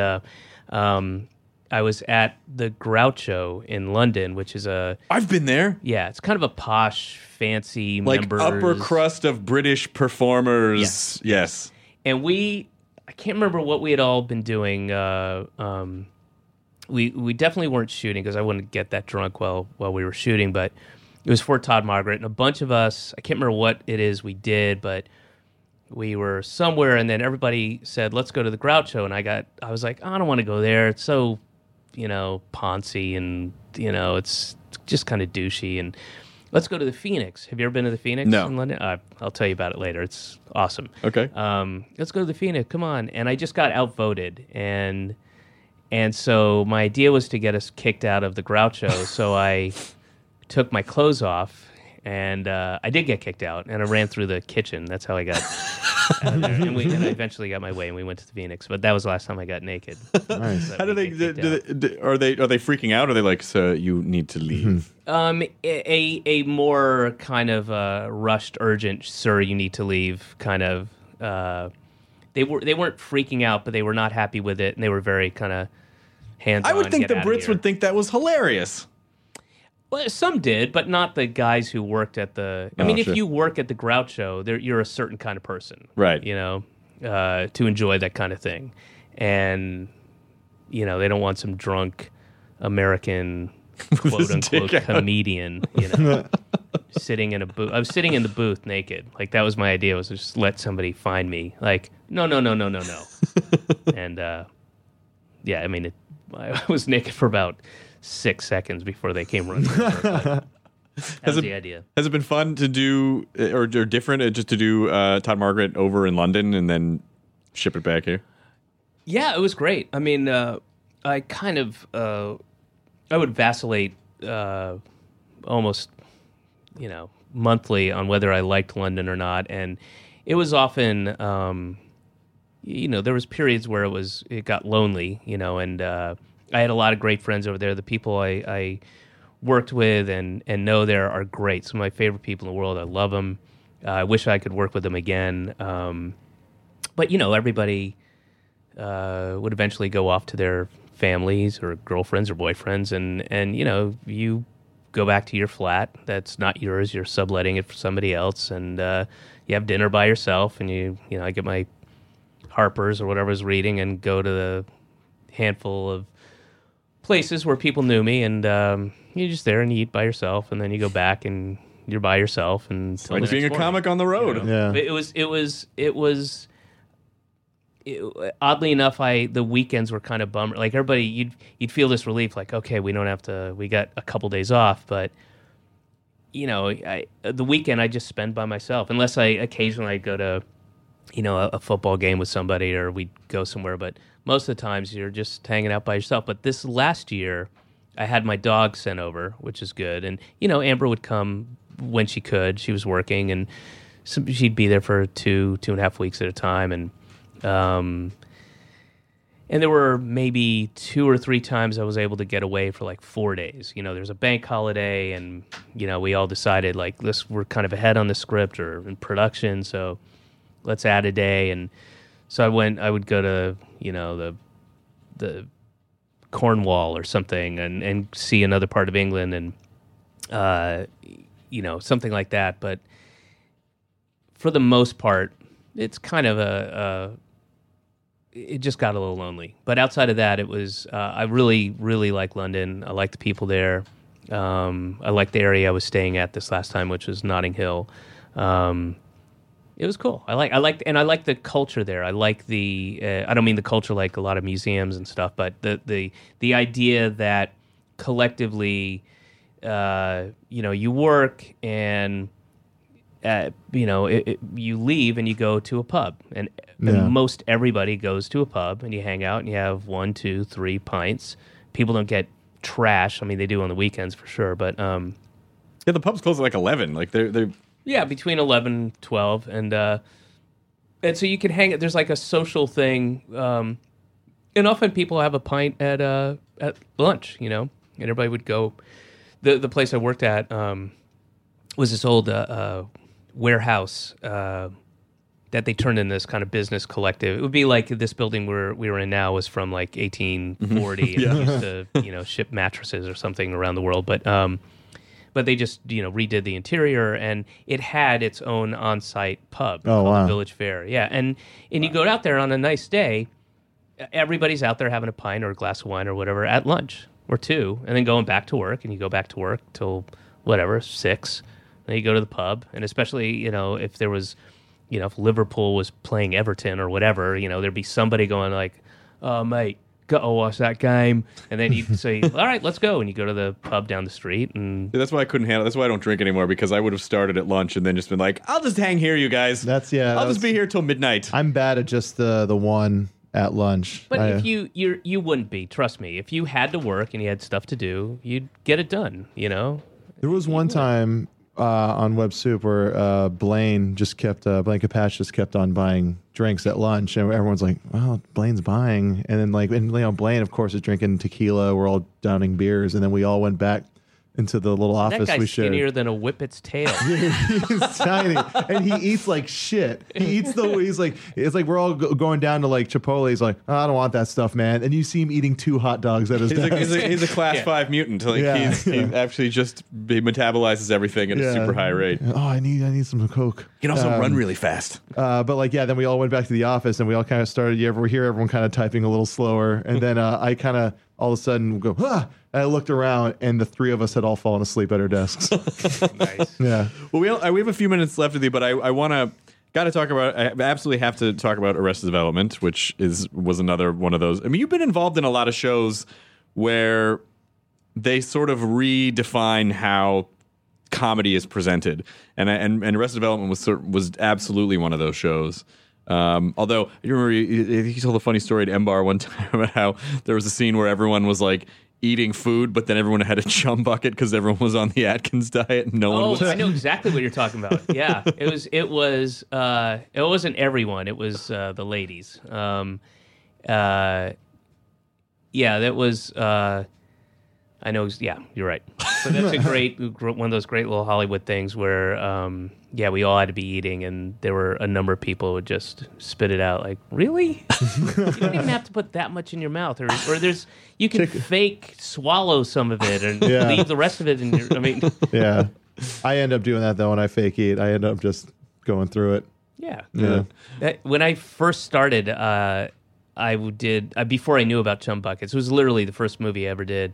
I was at the Groucho in London, which is I've been there. Yeah, it's kind of a posh, fancy, Like members. upper crust of British performers. Yes. And I can't remember what we had all been doing. We definitely weren't shooting because I wouldn't get that drunk while we were shooting, but it was for Todd Margaret, and a bunch of us, I can't remember what it is we did, but we were somewhere, and then everybody said, let's go to the Groucho, and I was like, I don't want to go there. It's so, poncy, and, it's just kind of douchey, and let's go to the Phoenix. Have you ever been to the Phoenix in London? I'll tell you about it later. It's awesome. Okay. Let's go to the Phoenix. Come on. And I just got outvoted, and so my idea was to get us kicked out of the Groucho, so I took my clothes off, and I did get kicked out, and I ran through the kitchen. That's how I got out of there. And I eventually got my way, and we went to the Phoenix. But that was the last time I got naked. Nice. How do they? Are they freaking out? Or are they like, "Sir, you need to leave"? A more kind of rushed, urgent, "Sir, you need to leave" kind of. They weren't freaking out, but they were not happy with it, and they were very kind of hands-on. I would think the Brits would think that was hilarious. Well, some did, but not the guys who worked at the... I mean, if you work at the Groucho, you're a certain kind of person. Right. To enjoy that kind of thing. And, they don't want some drunk American, quote-unquote, comedian, sitting in a booth. I was sitting in the booth naked. Like, that was my idea, was to just let somebody find me. Like, no. And, I mean, I was naked for about 6 seconds before they came running over. That was the idea. Has it been fun to do, or different, just to do Todd Margaret over in London and then ship it back here? Yeah, it was great. I mean, I kind of, I would vacillate almost, monthly on whether I liked London or not. And it was often, there was periods where it got lonely, and I had a lot of great friends over there. The people I worked with and know there are great. Some of my favorite people in the world. I love them. I wish I could work with them again. But, everybody would eventually go off to their families or girlfriends or boyfriends. And you go back to your flat that's not yours. You're subletting it for somebody else. And you have dinner by yourself. And, I get my Harper's or whatever I was reading and go to the handful of places where people knew me, and you're just there and you eat by yourself, and then you go back and you're by yourself. And it's like being a comic on the road. Yeah. It was oddly enough, the weekends were kind of bummer. Like everybody, you'd feel this relief, like, okay, we got a couple days off, but the weekend I just spend by myself, unless occasionally I'd go to a football game with somebody, or we'd go somewhere, but most of the times you're just hanging out by yourself. But this last year, I had my dog sent over, which is good. And, Amber would come when she could. She was working, and she'd be there for 2.5 weeks at a time. And there were maybe 2 or 3 times I was able to get away for like 4 days. There's a bank holiday, and, we all decided, like, we're kind of ahead on the script or in production, so let's add a day. And so I would go to, the Cornwall or something and see another part of England and, something like that. But for the most part, it's kind of it just got a little lonely. But outside of that, it was, I really, really like London. I like the people there. I like the area I was staying at this last time, which was Notting Hill. It was cool. I like the culture there. I like I don't mean the culture like a lot of museums and stuff, but the idea that collectively, you work and you leave and you go to a pub, and most everybody goes to a pub and you hang out and you have 1, 2, 3 pints. People don't get trash. I mean, they do on the weekends for sure, but Yeah, the pubs close at like 11. Like they're yeah, between 11 and 12, and so you can hang it. There's like a social thing, and often people have a pint at lunch, you know, and everybody would go. The place I worked at was this old warehouse that they turned into this kind of business collective. It would be like this building where we were in now was from like 1840 and used to, you know, ship mattresses or something around the world. But they just, you know, redid the interior, and it had its own on-site pub called the Village Fair. Yeah, and you go out there on a nice day, everybody's out there having a pint or a glass of wine or whatever at lunch or two, and then going back to work, and you go back to work till whatever, 6. Then you go to the pub, and especially, you know, if there was, you know, if Liverpool was playing Everton or whatever, you know, there'd be somebody going like, "Oh, mate, gotta watch that game," and then you'd say, "All right, let's go," and you go to the pub down the street, and that's why I couldn't handle. That's why I don't drink anymore, because I would have started at lunch and then just been like, "I'll just hang here, you guys. I'll just be here till midnight." I'm bad at just the one at lunch. But if you wouldn't be, trust me. If you had to work and you had stuff to do, you'd get it done. You know. There was one time on Web Soup where Blaine Capatch just kept on buying drinks at lunch, and everyone's like, "Well, Blaine's buying," and then like, and you know, Blaine of course is drinking tequila. We're all downing beers, and then we all went back into the little office that guy's we shared. Skinnier than a whippet's tail. He's tiny, and he eats like shit. He's like, it's like we're all going down to like Chipotle. He's like, "Oh, I don't want that stuff, man." And you see him eating 2 hot dogs at his desk. He's a class 5 mutant. Like he actually just he metabolizes everything at a super high rate. Oh, I need some Coke. You can also run really fast. But like, yeah, then we all went back to the office, and we all kind of started. You ever hear everyone kind of typing a little slower, and then I kind of all of a sudden go, "Ah!" And I looked around, and the 3 of us had all fallen asleep at our desks. Nice. Yeah. Well, we have a few minutes left with you, but I want to talk about. I absolutely have to talk about Arrested Development, which was another one of those. I mean, you've been involved in a lot of shows where they sort of redefine how comedy is presented, and Arrested Development was absolutely one of those shows. Although I remember he told a funny story at M-Bar one time about how there was a scene where everyone was like eating food, but then everyone had a chum bucket because everyone was on the Atkins diet. And no one was. I know exactly what you're talking about. Yeah, it wasn't everyone. It was the ladies. Yeah, that was. I know. Yeah, you're right. So that's one of those great little Hollywood things where, we all had to be eating, and there were a number of people who would just spit it out. Like, really? You don't even have to put that much in your mouth, or you can fake swallow some of it and leave the rest of it in your. I mean, yeah, I end up doing that though when I fake eat. I end up just going through it. Yeah. When I first started, I did before I knew about Chum Buckets. It was literally the first movie I ever did.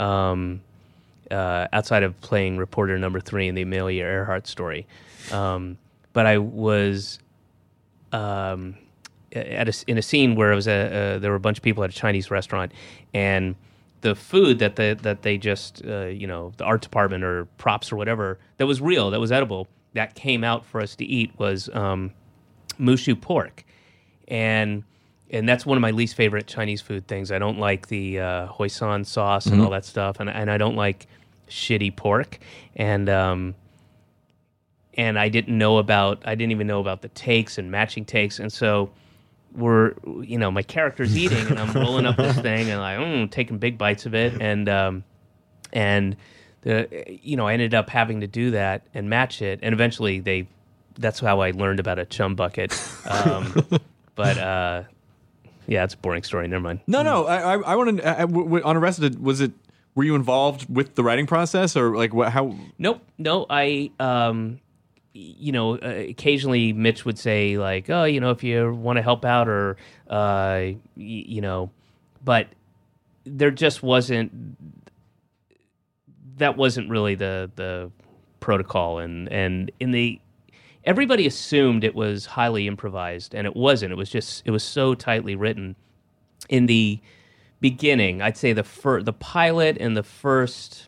Outside of playing reporter number 3 in the Amelia Earhart story. But I was in a scene where it was there were a bunch of people at a Chinese restaurant, and the food that they just, the art department or props or whatever, that was real, that was edible, that came out for us to eat was Mushu pork. And that's one of my least favorite Chinese food things. I don't like the hoisin sauce and all that stuff, and I don't like shitty pork. And I didn't even know about the takes and matching takes. And so my character's eating, and I'm rolling up this thing and like taking big bites of it, and I ended up having to do that and match it, and eventually that's how I learned about a chum bucket. But yeah, it's a boring story. Never mind. No. I want to. On Arrested, were you involved with the writing process, or like how? Nope. No, I. Occasionally Mitch would say like, "Oh, if you want to help out," or, but there just wasn't. That wasn't really the protocol, and in the. Everybody assumed it was highly improvised, and it wasn't. It was so tightly written. In the beginning, I'd say the pilot and the first,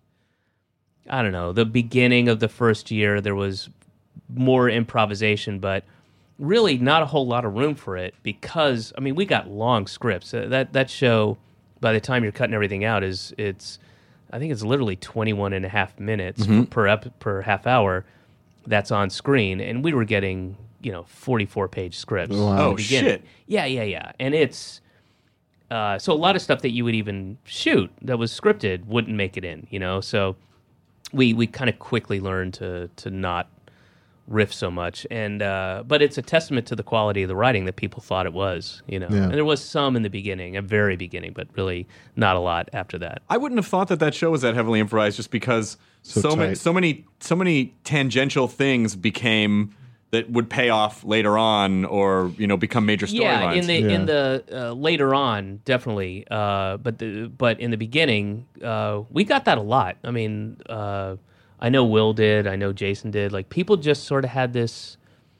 the beginning of the first year, there was more improvisation, but really not a whole lot of room for it because, we got long scripts. That show by the time you're cutting everything out, I think it's literally 21 and a half minutes per half hour that's on screen, and we were getting 44-page scripts. Wow. Oh shit! Yeah, and it's so a lot of stuff that you would even shoot that was scripted wouldn't make it in, So we kind of quickly learned to not riff so much, and but it's a testament to the quality of the writing that people thought it was, And there was some in the beginning, a very beginning, but really not a lot after that. I wouldn't have thought that show was that heavily improvised, just because so many tangential things became that would pay off later on, or become major storylines. In the later on, definitely. But in the beginning, we got that a lot. I mean, I know Will did. I know Jason did. Like, people just sort of had this,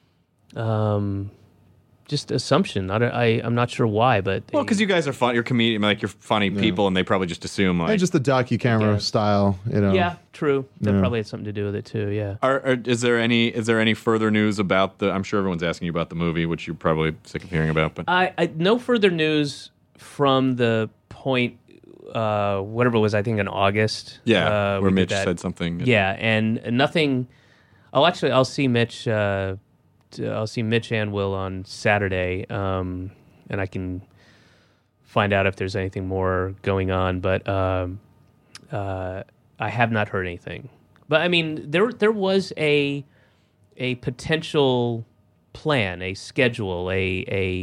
just assumption. I'm not sure why, but because you guys are fun. You're comedian, like you're funny people, and they probably just assume like just the docu-camera style. Yeah, true. That probably had something to do with it too. Yeah. Is there any further news about the? I'm sure everyone's asking you about the movie, which you're probably sick of hearing about. But I no further news from the point. Whatever it was, I think in August. Yeah, where Mitch said something. Yeah, and nothing. I'll see Mitch. I'll see Mitch and Will on Saturday, and I can find out if there's anything more going on. But I have not heard anything. But I mean, there was a potential plan, a schedule, a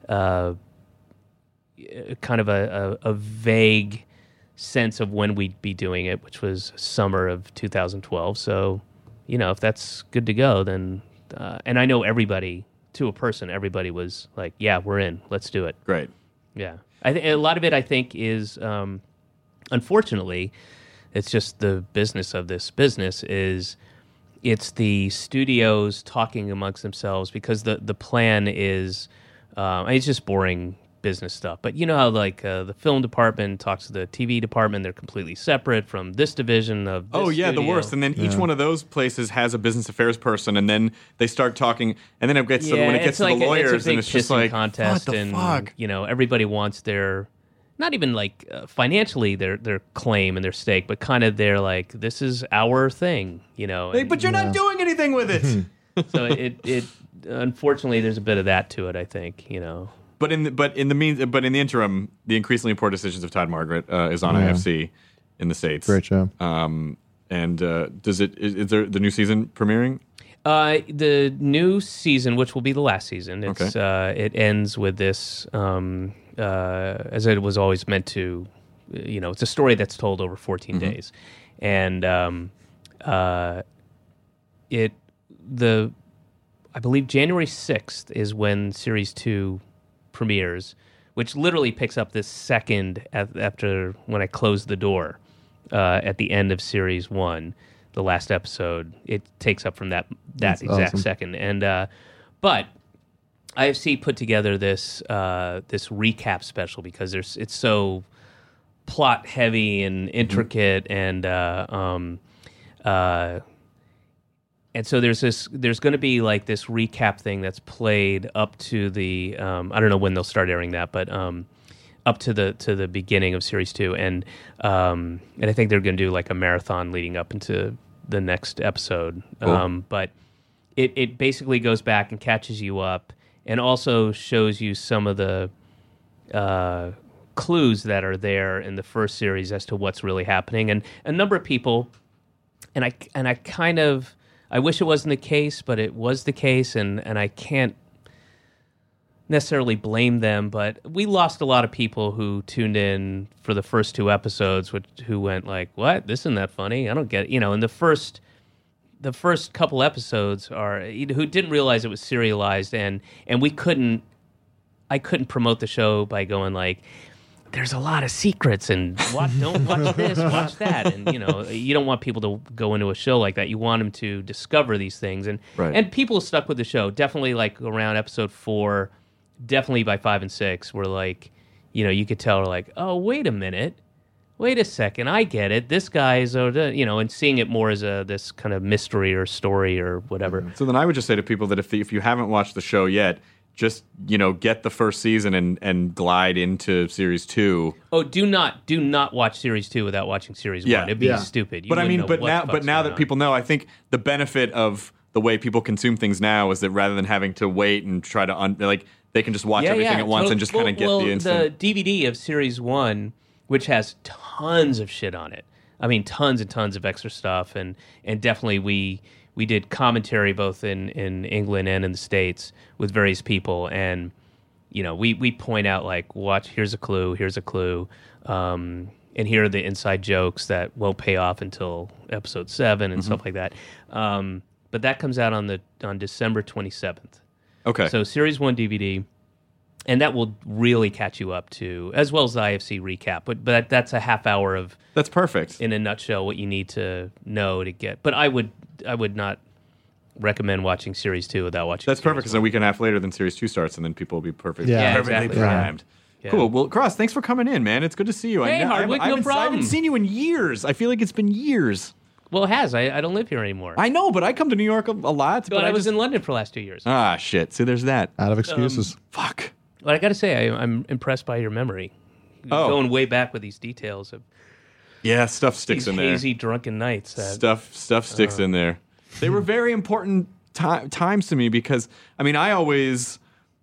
kind of a vague sense of when we'd be doing it, which was summer of 2012. So, if that's good to go, then. And I know everybody, to a person, everybody was like, yeah, we're in. Let's do it. Great. Yeah. A lot of it, I think, is, unfortunately, it's just the business of this business is it's the studios talking amongst themselves, because the plan is, it's just boring business stuff. But you know how the film department talks to the TV department, they're completely separate from this division of this studio. The worst. And then each one of those places has a business affairs person, and then they start talking, and then it gets to the lawyers, and it's just like contest, what the fuck? Everybody wants their not even like financially their claim and their stake, but kind of their like, this is our thing, but you're not doing anything with it. So it unfortunately there's a bit of that to it, I think, But in the interim, the increasingly important decisions of Todd Margaret is on IFC in the States. Great show. And is there the new season premiering? The new season, which will be the last season, it ends with this, as it was always meant to. It's a story that's told over 14 days, and I believe January 6th is when Series 2 premieres, which literally picks up this second after when I closed the door at the end of Series 1, the last episode. It takes up from that exact awesome. Second. And but IFC put together this recap special because it's so plot heavy and intricate, and so there's going to be like this recap thing that's played up to the I don't know when they'll start airing that, but up to the beginning of Series 2, and I think they're going to do like a marathon leading up into the next episode. Cool. But it basically goes back and catches you up, and also shows you some of the clues that are there in the first series as to what's really happening. And a number of people, and I kind of. I wish it wasn't the case, but it was the case, and I can't necessarily blame them, but we lost a lot of people who tuned in for the first 2 episodes, who went like, what? This isn't that funny? I don't get it. And the first couple episodes who didn't realize it was serialized, and I couldn't promote the show by going like, there's a lot of secrets, and don't watch this, watch that, and you don't want people to go into a show like that. You want them to discover these things, and right. And people stuck with the show. Definitely, like around episode 4, definitely by 5 and 6, were like, you could tell, like, oh, wait a minute, wait a second, I get it. This guy is, and seeing it more as this kind of mystery or story or whatever. So then I would just say to people that if you haven't watched the show yet, just, get the first season and glide into series 2. Oh, do not watch series 2 without watching series 1. It'd be stupid. But now that people know, I think the benefit of the way people consume things now is that rather than having to wait and try to they can just watch everything at once and just kind of get the instant. The DVD of series 1, which has tons of shit on it. I mean, tons and tons of extra stuff, and definitely we did commentary both in England and in the States with various people, and we point out like, watch, here's a clue, and here are the inside jokes that won't pay off until episode 7 and stuff like that. But that comes out on December 27th. Okay. So series 1 DVD, and that will really catch you up to, as well as the IFC recap. But that's a half hour of, that's perfect, in a nutshell, what you need to know to get. But I would not recommend watching series 2 without watching. That's perfect, because a week and a half later, then series 2 starts, and then people will be perfectly exactly. primed. Yeah. Cool. Well, Cross, thanks for coming in, man. It's good to see you. Hey, Hardwick, no problem. I haven't seen you in years. I feel like it's been years. Well, it has. I don't live here anymore. I know, but I come to New York a lot. But I was in London for the last 2 years. Ah, shit. See, there's that. Out of excuses. Fuck. But I got to say, I'm impressed by your memory. Going way back with these details of stuff sticks in there. Hazy, drunken nights. Stuff sticks in there. They were very important times to me because, I mean, I always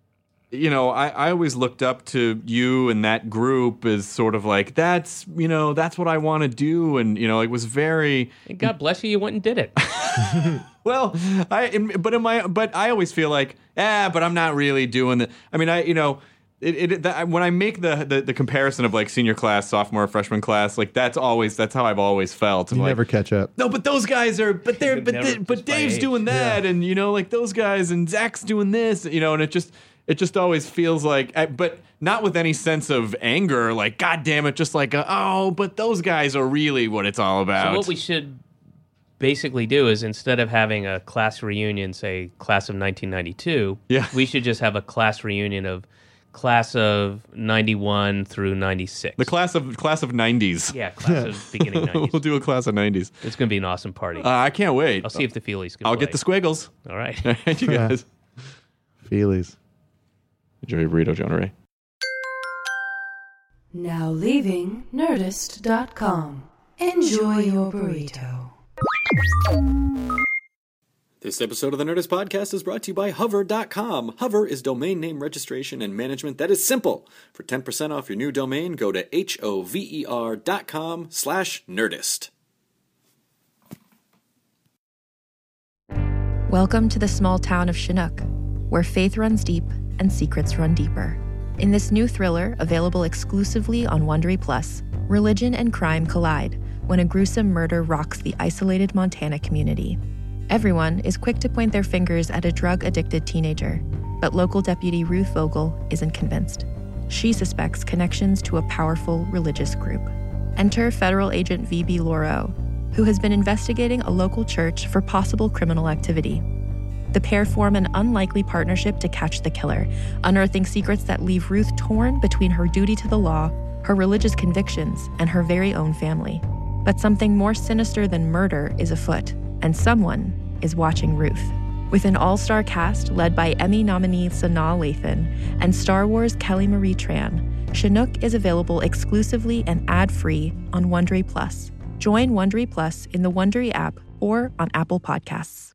looked up to you and that group as sort of like, that's what I want to do. And, it was very... And God bless you went and did it. Well, but I always feel like, but I'm not really doing it. I mean, when I make the comparison of like senior class, sophomore, freshman class, like that's how I've always felt. You never catch up. No, but those guys are, but Dave's doing that, and like those guys, and Zach's doing this, and it just always feels like, but not with any sense of anger, like, God damn it, just like, but those guys are really what it's all about. So what we should basically do is, instead of having a class reunion, say, class of 1992, we should just have a class reunion of class of 91 through 96. The class of 90s. Yeah, class of beginning 90s. We'll do a class of 90s. It's going to be an awesome party. I can't wait. I'll see if the Feelies can I'll play. get the squiggles. All right. All right, you guys. Feelies. Enjoy your burrito, Jonah Ray. Now leaving Nerdist.com. Enjoy your burrito. This episode of the Nerdist Podcast is brought to you by Hover.com. Hover is domain name registration and management that is simple. For 10% off your new domain, go to hover.com/Nerdist. Welcome to the small town of Chinook, where faith runs deep and secrets run deeper. In this new thriller, available exclusively on Wondery Plus, religion and crime collide when a gruesome murder rocks the isolated Montana community. Everyone is quick to point their fingers at a drug-addicted teenager, but local deputy Ruth Vogel isn't convinced. She suspects connections to a powerful religious group. Enter federal agent V.B. Lauro, who has been investigating a local church for possible criminal activity. The pair form an unlikely partnership to catch the killer, unearthing secrets that leave Ruth torn between her duty to the law, her religious convictions, and her very own family. But something more sinister than murder is afoot, and someone is watching Ruth. With an all-star cast led by Emmy nominee Sanaa Lathan and Star Wars Kelly Marie Tran, Chinook is available exclusively and ad-free on Wondery Plus. Join Wondery Plus in the Wondery app or on Apple Podcasts.